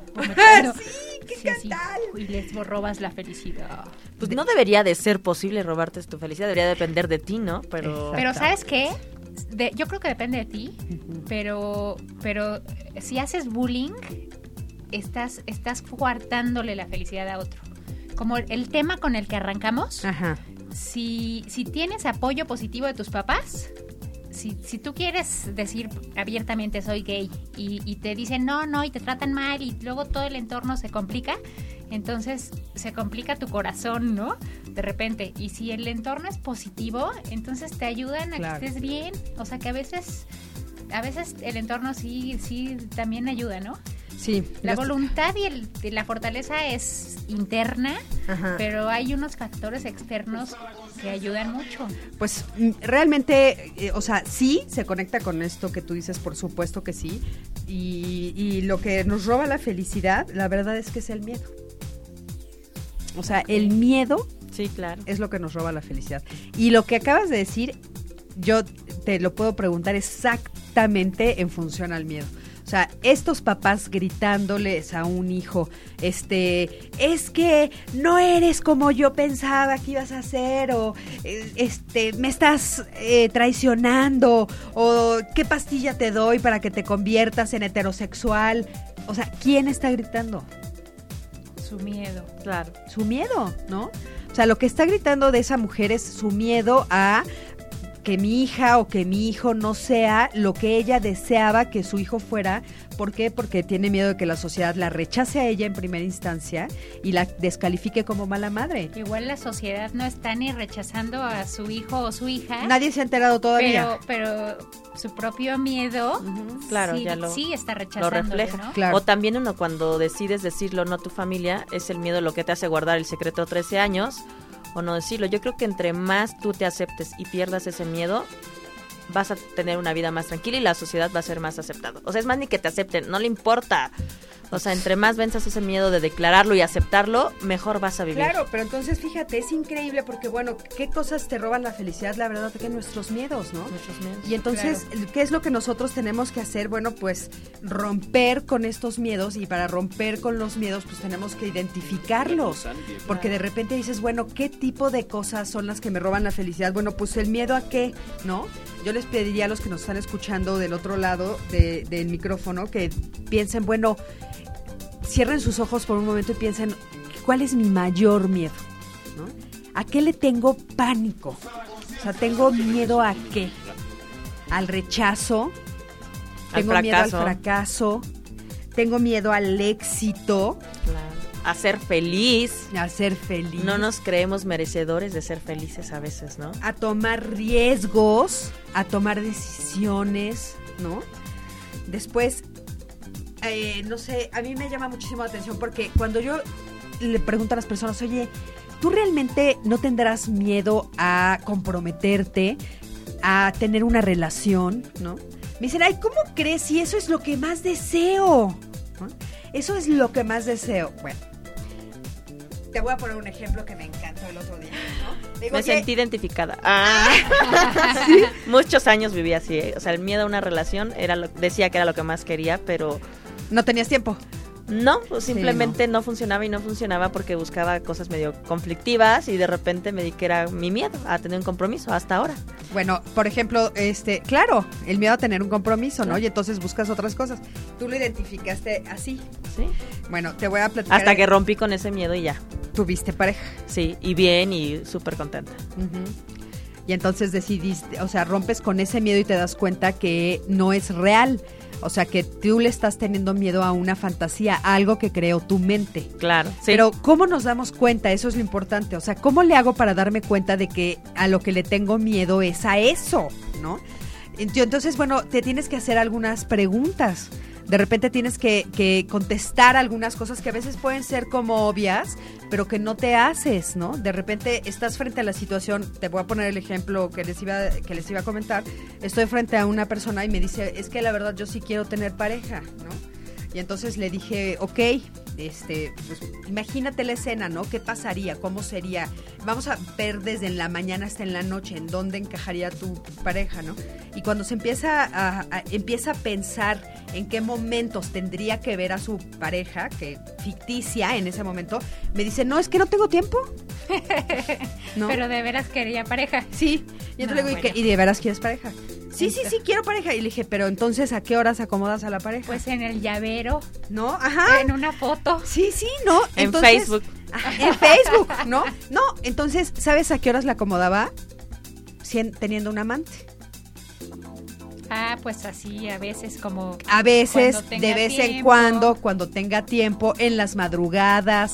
Sí, qué cantal. Y les robas la felicidad. Pues no debería de ser posible robarte tu felicidad, debería depender de ti, ¿no? Pero ¿sabes qué? Yo creo que depende de ti, pero si haces bullying, estás coartándole la felicidad a otro. Como el tema con el que arrancamos. Ajá. Si tienes apoyo positivo de tus papás, si tú quieres decir abiertamente soy gay y te dicen no y te tratan mal y luego todo el entorno se complica, entonces se complica tu corazón, ¿no? De repente. Y si el entorno es positivo, entonces te ayudan a que estés bien. O sea que a veces el entorno sí también ayuda, ¿no? Sí. La voluntad y la fortaleza es interna, ajá, pero hay unos factores externos que ayudan mucho. Pues realmente, o sea, sí se conecta con esto que tú dices, por supuesto que sí. Y lo que nos roba la felicidad, la verdad es que es el miedo. O sea, el miedo, sí, claro, es lo que nos roba la felicidad. Y lo que acabas de decir, yo te lo puedo preguntar exactamente en función al miedo. O sea, estos papás gritándoles a un hijo, es que no eres como yo pensaba que ibas a ser, o me estás traicionando, o qué pastilla te doy para que te conviertas en heterosexual. O sea, ¿quién está gritando? Su miedo. Claro. Su miedo, ¿no? O sea, lo que está gritando de esa mujer es su miedo a que mi hija o que mi hijo no sea lo que ella deseaba que su hijo fuera. ¿Por qué? Porque tiene miedo de que la sociedad la rechace a ella en primera instancia y la descalifique como mala madre. Igual la sociedad no está ni rechazando a su hijo o su hija. Nadie se ha enterado todavía. Pero su propio miedo, claro, sí, ya sí está rechazando. Lo refleja. ¿no? Claro. O también uno cuando decides decirlo no a tu familia, es el miedo lo que te hace guardar el secreto 13 años. O no decirlo. Yo creo que entre más tú te aceptes y pierdas ese miedo, vas a tener una vida más tranquila y la sociedad va a ser más aceptada. O sea, es más ni que te acepten, no le importa. O sea, entre más venzas ese miedo de declararlo y aceptarlo, mejor vas a vivir. Claro, pero entonces fíjate, es increíble porque, bueno, ¿qué cosas te roban la felicidad? La verdad que nuestros miedos, ¿no? Nuestros miedos. Y entonces, claro, ¿qué es lo que nosotros tenemos que hacer? Bueno, pues romper con estos miedos, y para romper con los miedos, pues tenemos que identificarlos. Porque de repente dices, bueno, ¿qué tipo de cosas son las que me roban la felicidad? Bueno, pues el miedo a qué, ¿no? Yo les pediría a los que nos están escuchando del otro lado del micrófono que piensen, bueno, cierren sus ojos por un momento y piensen, ¿cuál es mi mayor miedo? ¿No? ¿A qué le tengo pánico? O sea, ¿tengo miedo a qué? ¿Al rechazo? ¿Tengo miedo al fracaso? ¿Tengo miedo al éxito? Claro. A ser feliz. A ser feliz. No nos creemos merecedores de ser felices a veces, ¿no? A tomar riesgos, a tomar decisiones, ¿no? Después, no sé, a mí me llama muchísimo la atención porque cuando yo le pregunto a las personas, oye, ¿tú realmente no tendrás miedo a comprometerte, a tener una relación, ¿no? Me dicen, ay, ¿cómo crees? Si eso es lo que más deseo, ¿no? Eso es lo que más deseo. Bueno, te voy a poner un ejemplo que me encantó el otro día, ¿no? Digo, me sentí identificada. ¿Sí? Muchos años viví así, ¿eh? O sea, el miedo a una relación decía que era lo que más quería, pero ¿no tenías tiempo? No, pues simplemente no funcionaba y no funcionaba porque buscaba cosas medio conflictivas y de repente me di que era mi miedo a tener un compromiso hasta ahora. Bueno, por ejemplo, claro, el miedo a tener un compromiso, ¿no? Y entonces buscas otras cosas. Tú lo identificaste así. Sí. Bueno, te voy a platicar. Hasta que rompí con ese miedo y ya. ¿Tuviste pareja? Sí, y bien y súper contenta. Y entonces decidiste, o sea, rompes con ese miedo y te das cuenta que no es real. O sea, que tú le estás teniendo miedo a una fantasía, a algo que creó tu mente. Claro, sí. Pero ¿cómo nos damos cuenta? Eso es lo importante. O sea, ¿cómo le hago para darme cuenta de que a lo que le tengo miedo es a eso, ¿no? Entonces, bueno, te tienes que hacer algunas preguntas. De repente tienes que contestar algunas cosas que a veces pueden ser como obvias, pero que no te haces, ¿no? De repente estás frente a la situación, te voy a poner el ejemplo que les iba a comentar. Estoy frente a una persona y me dice, es que la verdad yo sí quiero tener pareja, ¿no? Y entonces le dije, ok, pues imagínate la escena, ¿no? ¿Qué pasaría? ¿Cómo sería? Vamos a ver desde en la mañana hasta en la noche en dónde encajaría tu pareja, ¿no? Y cuando se empieza a pensar en qué momentos tendría que ver a su pareja, que ficticia en ese momento, me dice, no, es que no tengo tiempo. ¿No? Pero de veras quería pareja. Sí, y entonces le digo, ¿y de veras quieres pareja? Sí, quiero pareja. Y le dije, pero entonces, ¿a qué horas acomodas a la pareja? Pues en el llavero. ¿No? Ajá. En una foto. Sí, ¿no? Entonces, en Facebook. En Facebook, ¿no? No, entonces, ¿sabes a qué horas la acomodaba? Teniendo un amante. Ah, pues así, a veces como... A veces, de vez en cuando tenga tiempo, en las madrugadas...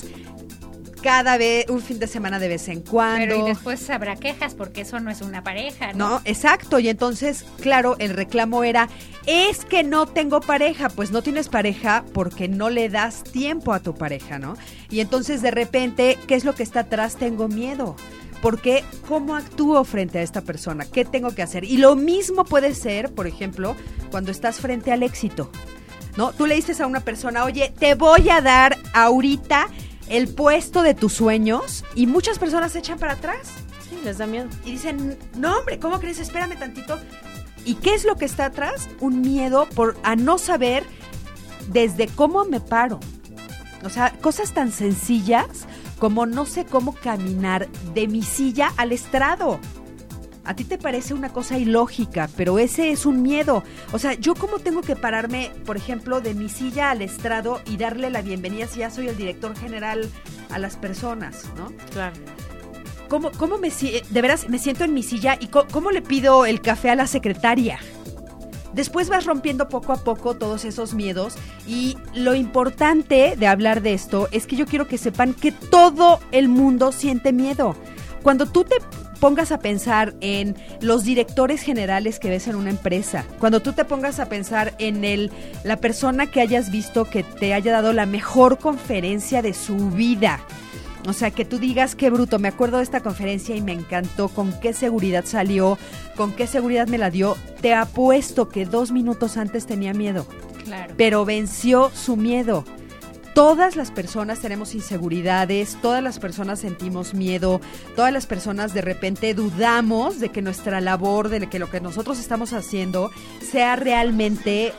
Cada vez, un fin de semana de vez en cuando. Pero y después habrá quejas porque eso no es una pareja, ¿no? No, exacto. Y entonces, claro, el reclamo era, es que no tengo pareja. Pues no tienes pareja porque no le das tiempo a tu pareja, ¿no? Y entonces de repente, ¿qué es lo que está atrás? Tengo miedo. Porque, ¿cómo actúo frente a esta persona? ¿Qué tengo que hacer? Y lo mismo puede ser, por ejemplo, cuando estás frente al éxito, ¿no? Tú le dices a una persona, oye, te voy a dar ahorita el puesto de tus sueños, y muchas personas se echan para atrás. Sí, les da miedo. Y dicen, no hombre, ¿cómo crees? Espérame tantito. ¿Y qué es lo que está atrás? Un miedo a no saber desde cómo me paro. O sea, cosas tan sencillas como no sé cómo caminar de mi silla al estrado. A ti te parece una cosa ilógica, pero ese es un miedo. O sea, ¿yo cómo tengo que pararme, por ejemplo, de mi silla al estrado y darle la bienvenida si ya soy el director general a las personas, ¿no? Claro. ¿Cómo de veras me siento en mi silla y cómo le pido el café a la secretaria? Después vas rompiendo poco a poco todos esos miedos, y lo importante de hablar de esto es que yo quiero que sepan que todo el mundo siente miedo. Cuando tú te pongas a pensar en los directores generales que ves en una empresa, cuando tú te pongas a pensar en la persona que hayas visto que te haya dado la mejor conferencia de su vida, o sea, que tú digas, qué bruto, me acuerdo de esta conferencia y me encantó, con qué seguridad salió, con qué seguridad me la dio, te apuesto que 2 minutos antes tenía miedo. Claro. Pero venció su miedo. Todas las personas tenemos inseguridades, todas las personas sentimos miedo, todas las personas de repente dudamos de que nuestra labor, de que lo que nosotros estamos haciendo sea realmente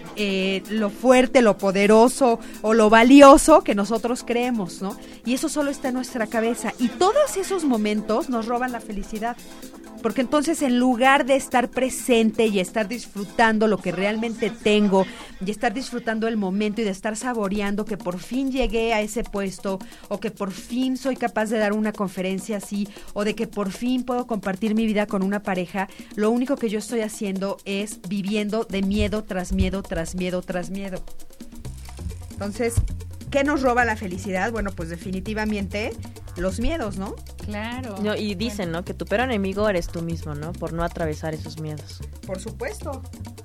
lo fuerte, lo poderoso o lo valioso que nosotros creemos, ¿no? Y eso solo está en nuestra cabeza, y todos esos momentos nos roban la felicidad. Porque entonces, en lugar de estar presente y estar disfrutando lo que realmente tengo, y estar disfrutando el momento y de estar saboreando que por fin llegué a ese puesto, o que por fin soy capaz de dar una conferencia así, o de que por fin puedo compartir mi vida con una pareja, lo único que yo estoy haciendo es viviendo de miedo tras miedo tras miedo tras miedo. Entonces, ¿qué nos roba la felicidad? Bueno, pues definitivamente los miedos, ¿no? Claro. No, y dicen, ¿no? Que tu peor enemigo eres tú mismo, ¿no? Por no atravesar esos miedos. Por supuesto.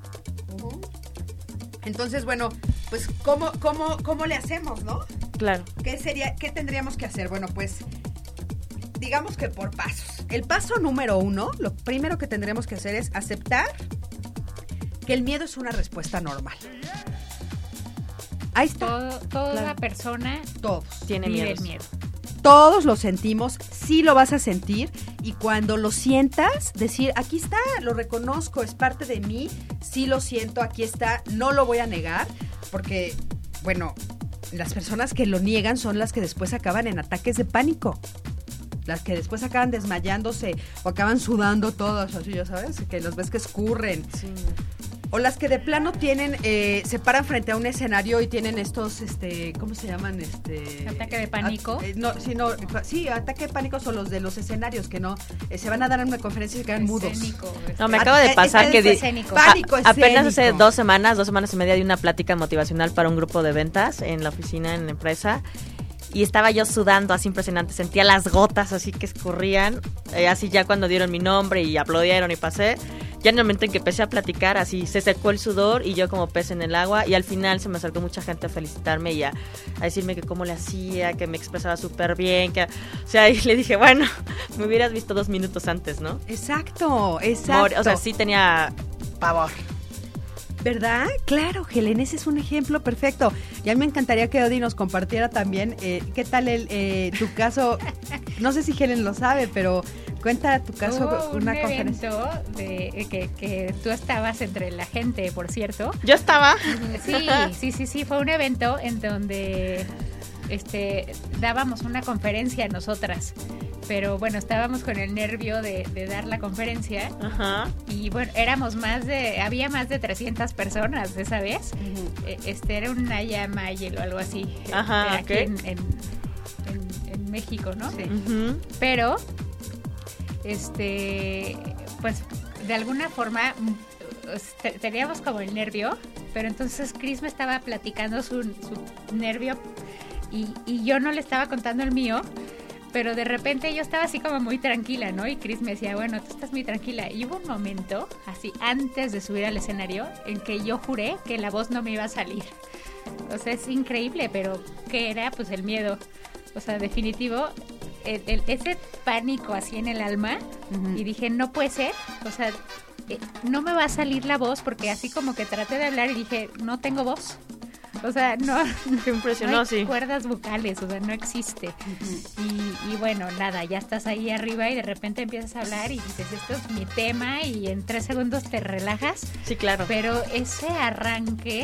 Entonces, bueno, pues ¿cómo le hacemos, no? Claro. ¿Qué tendríamos que hacer? Bueno, pues digamos que por pasos. El paso número 1, lo primero que tendremos que hacer es aceptar que el miedo es una respuesta normal. Ahí está. Toda persona tiene miedo. Todos lo sentimos, sí lo vas a sentir, y cuando lo sientas, decir, aquí está, lo reconozco, es parte de mí, sí lo siento, aquí está, no lo voy a negar, porque, bueno, las personas que lo niegan son las que después acaban en ataques de pánico, las que después acaban desmayándose o acaban sudando todas, así, ya sabes, que los ves que escurren. Sí. O las que de plano tienen, se paran frente a un escenario y tienen estos, ¿cómo se llaman? Ataque de pánico. Sí, ataque de pánico son los de los escenarios que no, se van a dar en una conferencia y se quedan mudos. No, me acaba de pasar que pánico apenas hace 2 semanas y media di una plática motivacional para un grupo de ventas en la oficina, en la empresa. Y estaba yo sudando así impresionante, sentía las gotas así que escurrían, así ya cuando dieron mi nombre y aplaudieron y pasé, ya en el momento en que empecé a platicar, así se secó el sudor y yo como pez en el agua, y al final se me acercó mucha gente a felicitarme y a decirme que cómo le hacía, que me expresaba súper bien, que, o sea, y le dije, bueno, me hubieras visto 2 minutos antes, ¿no? Exacto. O sea, sí tenía pavor. ¿Verdad? Claro, Helen, ese es un ejemplo perfecto. Y a mí me encantaría que Odi nos compartiera también qué tal tu caso. No sé si Helen lo sabe, pero cuenta tu caso. Una conferencia que tú estabas entre la gente, por cierto. ¿Yo estaba? Sí, fue un evento en donde dábamos una conferencia nosotras. Pero bueno, estábamos con el nervio de dar la conferencia. Ajá. Y bueno, había más de 300 personas esa vez. Uh-huh. Era un Naya Mayel o algo así. Ajá, aquí en México, ¿no? Sí. Uh-huh. Pero, pues, de alguna forma teníamos como el nervio, pero entonces Chris me estaba platicando su nervio y yo no le estaba contando el mío. Pero de repente yo estaba así como muy tranquila, ¿no? Y Chris me decía, bueno, tú estás muy tranquila. Y hubo un momento, así antes de subir al escenario, en que yo juré que la voz no me iba a salir. O sea, es increíble, pero ¿qué era? Pues el miedo. O sea, definitivo, ese pánico así en el alma. Uh-huh. Y dije, no puede ser. O sea, no me va a salir la voz, porque así como que traté de hablar y dije, no tengo voz. O sea, no hay cuerdas vocales, o sea, no existe. Uh-huh. Y bueno, nada, ya estás ahí arriba y de repente empiezas a hablar y dices, esto es mi tema, y en 3 segundos te relajas. Sí, claro. Pero ese arranque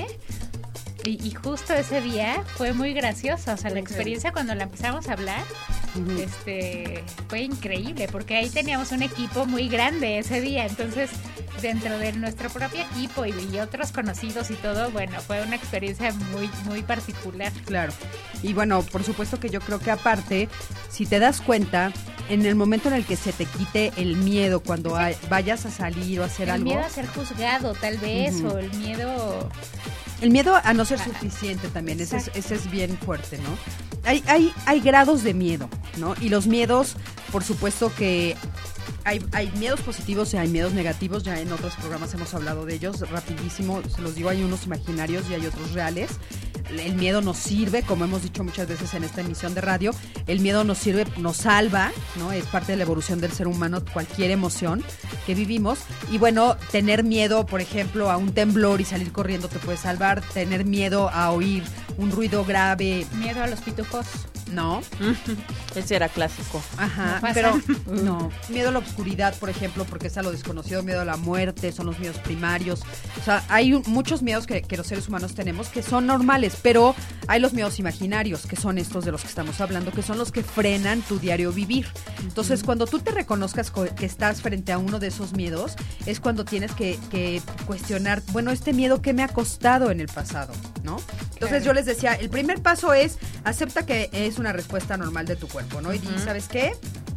y justo ese día fue muy gracioso. O sea, la experiencia cuando la empezamos a hablar, uh-huh, fue increíble, porque ahí teníamos un equipo muy grande ese día. Entonces, dentro de nuestro propio equipo y otros conocidos y todo, bueno, fue una experiencia muy, muy particular. Claro. Y bueno, por supuesto que yo creo que aparte, si te das cuenta, en el momento en el que se te quite el miedo cuando vayas a salir o a hacer algo. El miedo a ser juzgado, tal vez, uh-huh, o el miedo... El miedo a no ser suficiente también, ese es bien fuerte, ¿no? Hay grados de miedo, ¿no? Y los miedos, por supuesto que hay miedos positivos y hay miedos negativos. Ya en otros programas hemos hablado de ellos, rapidísimo, se los digo, hay unos imaginarios y hay otros reales. El miedo nos sirve, como hemos dicho muchas veces en esta emisión de radio, el miedo nos sirve, nos salva, ¿no? Es parte de la evolución del ser humano, cualquier emoción que vivimos. Y bueno, tener miedo, por ejemplo, a un temblor y salir corriendo te puede salvar. Tener miedo a oír un ruido grave. Miedo a los pitufos. No. Ese era clásico. Ajá, pero no. Miedo a la oscuridad, por ejemplo, porque es a lo desconocido. Miedo a la muerte, son los miedos primarios. O sea, hay muchos miedos que los seres humanos tenemos que son normales, pero hay los miedos imaginarios, que son estos de los que estamos hablando, que son los que frenan tu diario vivir. Entonces, cuando tú te reconozcas que estás frente a uno de esos miedos, es cuando tienes que cuestionar, bueno, este miedo, ¿qué me ha costado en el pasado? ¿No? Entonces, yo les decía, el primer paso es, acepta que es una respuesta normal de tu cuerpo, ¿no? Y ¿sabes qué?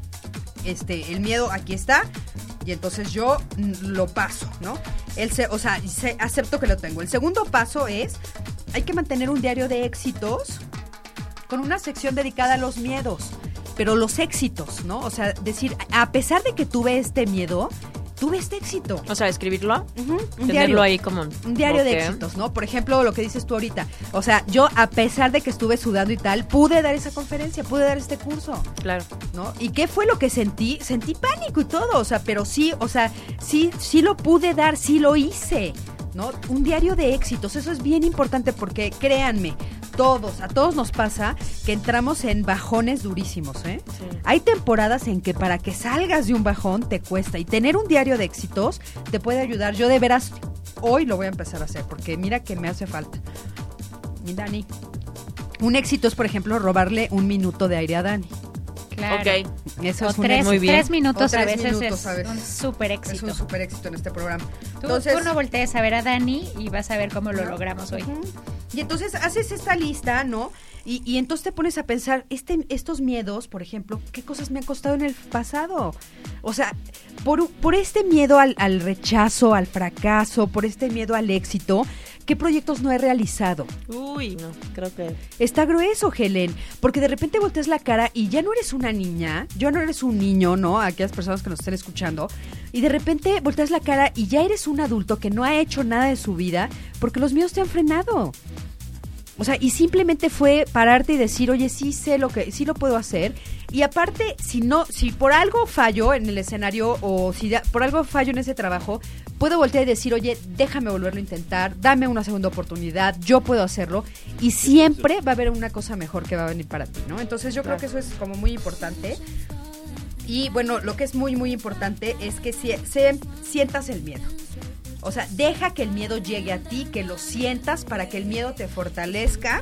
El miedo aquí está, y entonces yo lo paso, ¿no? Acepto que lo tengo. El segundo paso es, hay que mantener un diario de éxitos con una sección dedicada a los miedos, pero los éxitos, ¿no? O sea, decir, a pesar de que tuve este miedo, tuve este éxito. O sea, escribirlo, tenerlo diario, ahí como un diario de éxitos, ¿no? Por ejemplo, lo que dices tú ahorita. O sea, yo a pesar de que estuve sudando y tal, pude dar esa conferencia, pude dar este curso. Claro. ¿No? ¿Y qué fue lo que sentí? Sentí pánico y todo, o sea, pero sí, o sea, sí lo pude dar, sí lo hice, ¿no? Un diario de éxitos, eso es bien importante porque, créanme, a todos nos pasa que entramos en bajones durísimos, ¿eh? Sí. Hay temporadas en que para que salgas de un bajón te cuesta, y tener un diario de éxitos te puede ayudar. Yo de veras hoy lo voy a empezar a hacer porque mira que me hace falta. Y Dani, un éxito es, por ejemplo, robarle un minuto de aire a Dani. Claro. Ok. Eso es muy bien. 3 minutos a veces es un súper éxito. Es un súper éxito en este programa. Tú no voltees a ver a Dani y vas a ver cómo lo logramos hoy. Y entonces haces esta lista, ¿no? Y entonces te pones a pensar, estos miedos, por ejemplo, ¿qué cosas me han costado en el pasado? O sea, por este miedo al rechazo, al fracaso, por este miedo al éxito, ¿qué proyectos no he realizado? Uy, no, creo que... Está grueso, Helen, porque de repente volteas la cara y ya no eres una niña, ya no eres un niño, ¿no? Aquellas personas que nos estén escuchando, y de repente volteas la cara y ya eres un adulto que no ha hecho nada de su vida porque los miedos te han frenado. O sea, y simplemente fue pararte y decir, oye, sí lo puedo hacer. Y aparte, si por algo fallo en el escenario o si por algo fallo en ese trabajo, puedo voltear y decir, oye, déjame volverlo a intentar, dame una segunda oportunidad, yo puedo hacerlo. Y siempre va a haber una cosa mejor que va a venir para ti, ¿no? Entonces yo creo que eso es como muy importante. Y bueno, lo que es muy, muy importante es que sientas el miedo. O sea, deja que el miedo llegue a ti, que lo sientas para que el miedo te fortalezca,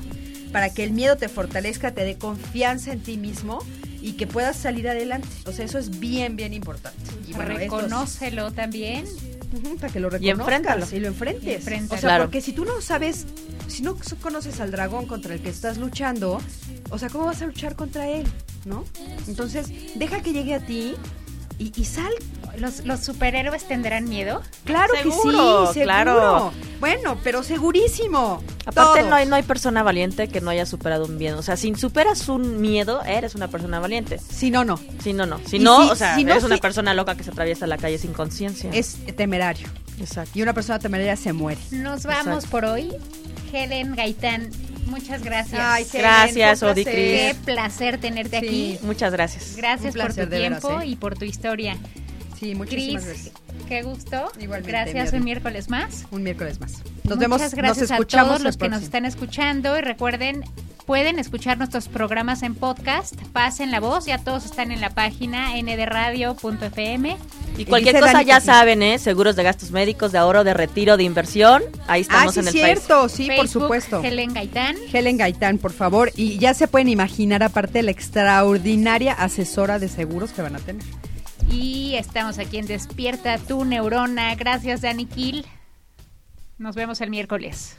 te dé confianza en ti mismo y que puedas salir adelante. O sea, eso es bien, bien importante. Y bueno, reconócelo también. Para que lo reconozcas y lo enfrentes. O sea, porque si tú no sabes, si no conoces al dragón contra el que estás luchando, o sea, ¿cómo vas a luchar contra él? ¿No? Entonces, deja que llegue a ti y sal. ¿Los superhéroes tendrán miedo? Claro que sí, seguro. Claro. Bueno, pero segurísimo. Aparte no hay persona valiente que no haya superado un miedo. O sea, si superas un miedo, eres una persona valiente. Si no. Si eres una persona loca que se atraviesa la calle sin conciencia. Es temerario. Exacto. Y una persona temeraria se muere. Nos vamos por hoy. Helen Gaitán, muchas gracias. Ay, Helen, gracias, Odi Cris. Qué placer tenerte aquí. Muchas gracias. Gracias por tu tiempo y por tu historia. Sí, muchísimas gracias. Qué gusto. Igualmente. Gracias, un miércoles más. Nos vemos, muchas gracias nos escuchamos a todos los que nos están escuchando y recuerden, pueden escuchar nuestros programas en podcast, pasen la voz, ya todos están en la página ndradio.fm. Y cualquier cosa ya saben, seguros de gastos médicos, de ahorro, de retiro, de inversión, ahí estamos en el Facebook. Sí, Facebook, por supuesto. Helen Gaitán. Helen Gaitán, por favor, y ya se pueden imaginar aparte la extraordinaria asesora de seguros que van a tener. Y estamos aquí en Despierta tu Neurona. Gracias, Dani Kiel. Nos vemos el miércoles.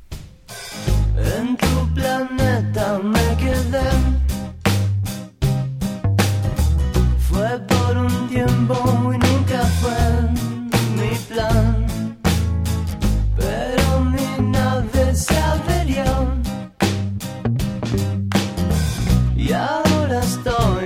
En tu planeta me quedé. Fue por un tiempo y nunca fue mi plan. Pero mi nave se averió. Y ahora estoy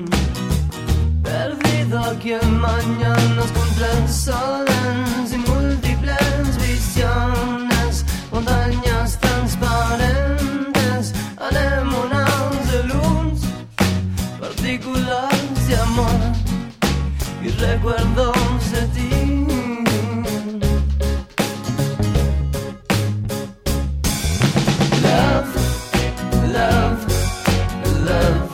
aquí en mañanas contra el sol, sin múltiples visiones, montañas transparentes, anémonas de luz, partículas de amor y recuerdos de ti. Love, love, love.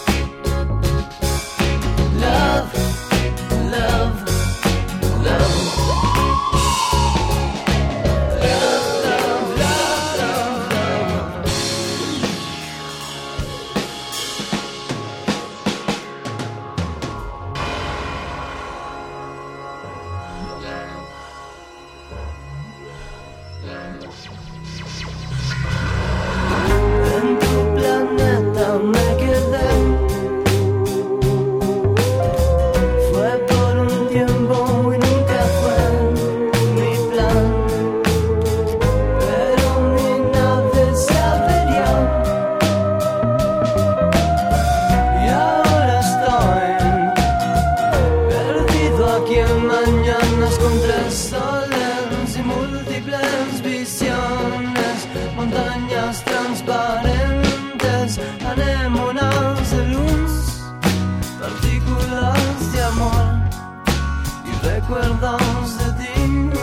Recuerdos de ti.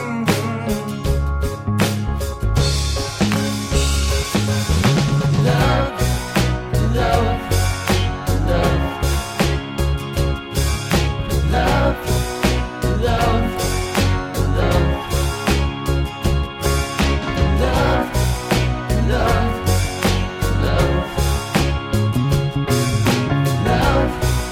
Love, love, love. Love, love, love. Love, love, love. Love.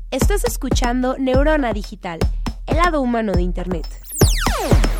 Estás escuchando Neurona Digital, el lado humano de Internet.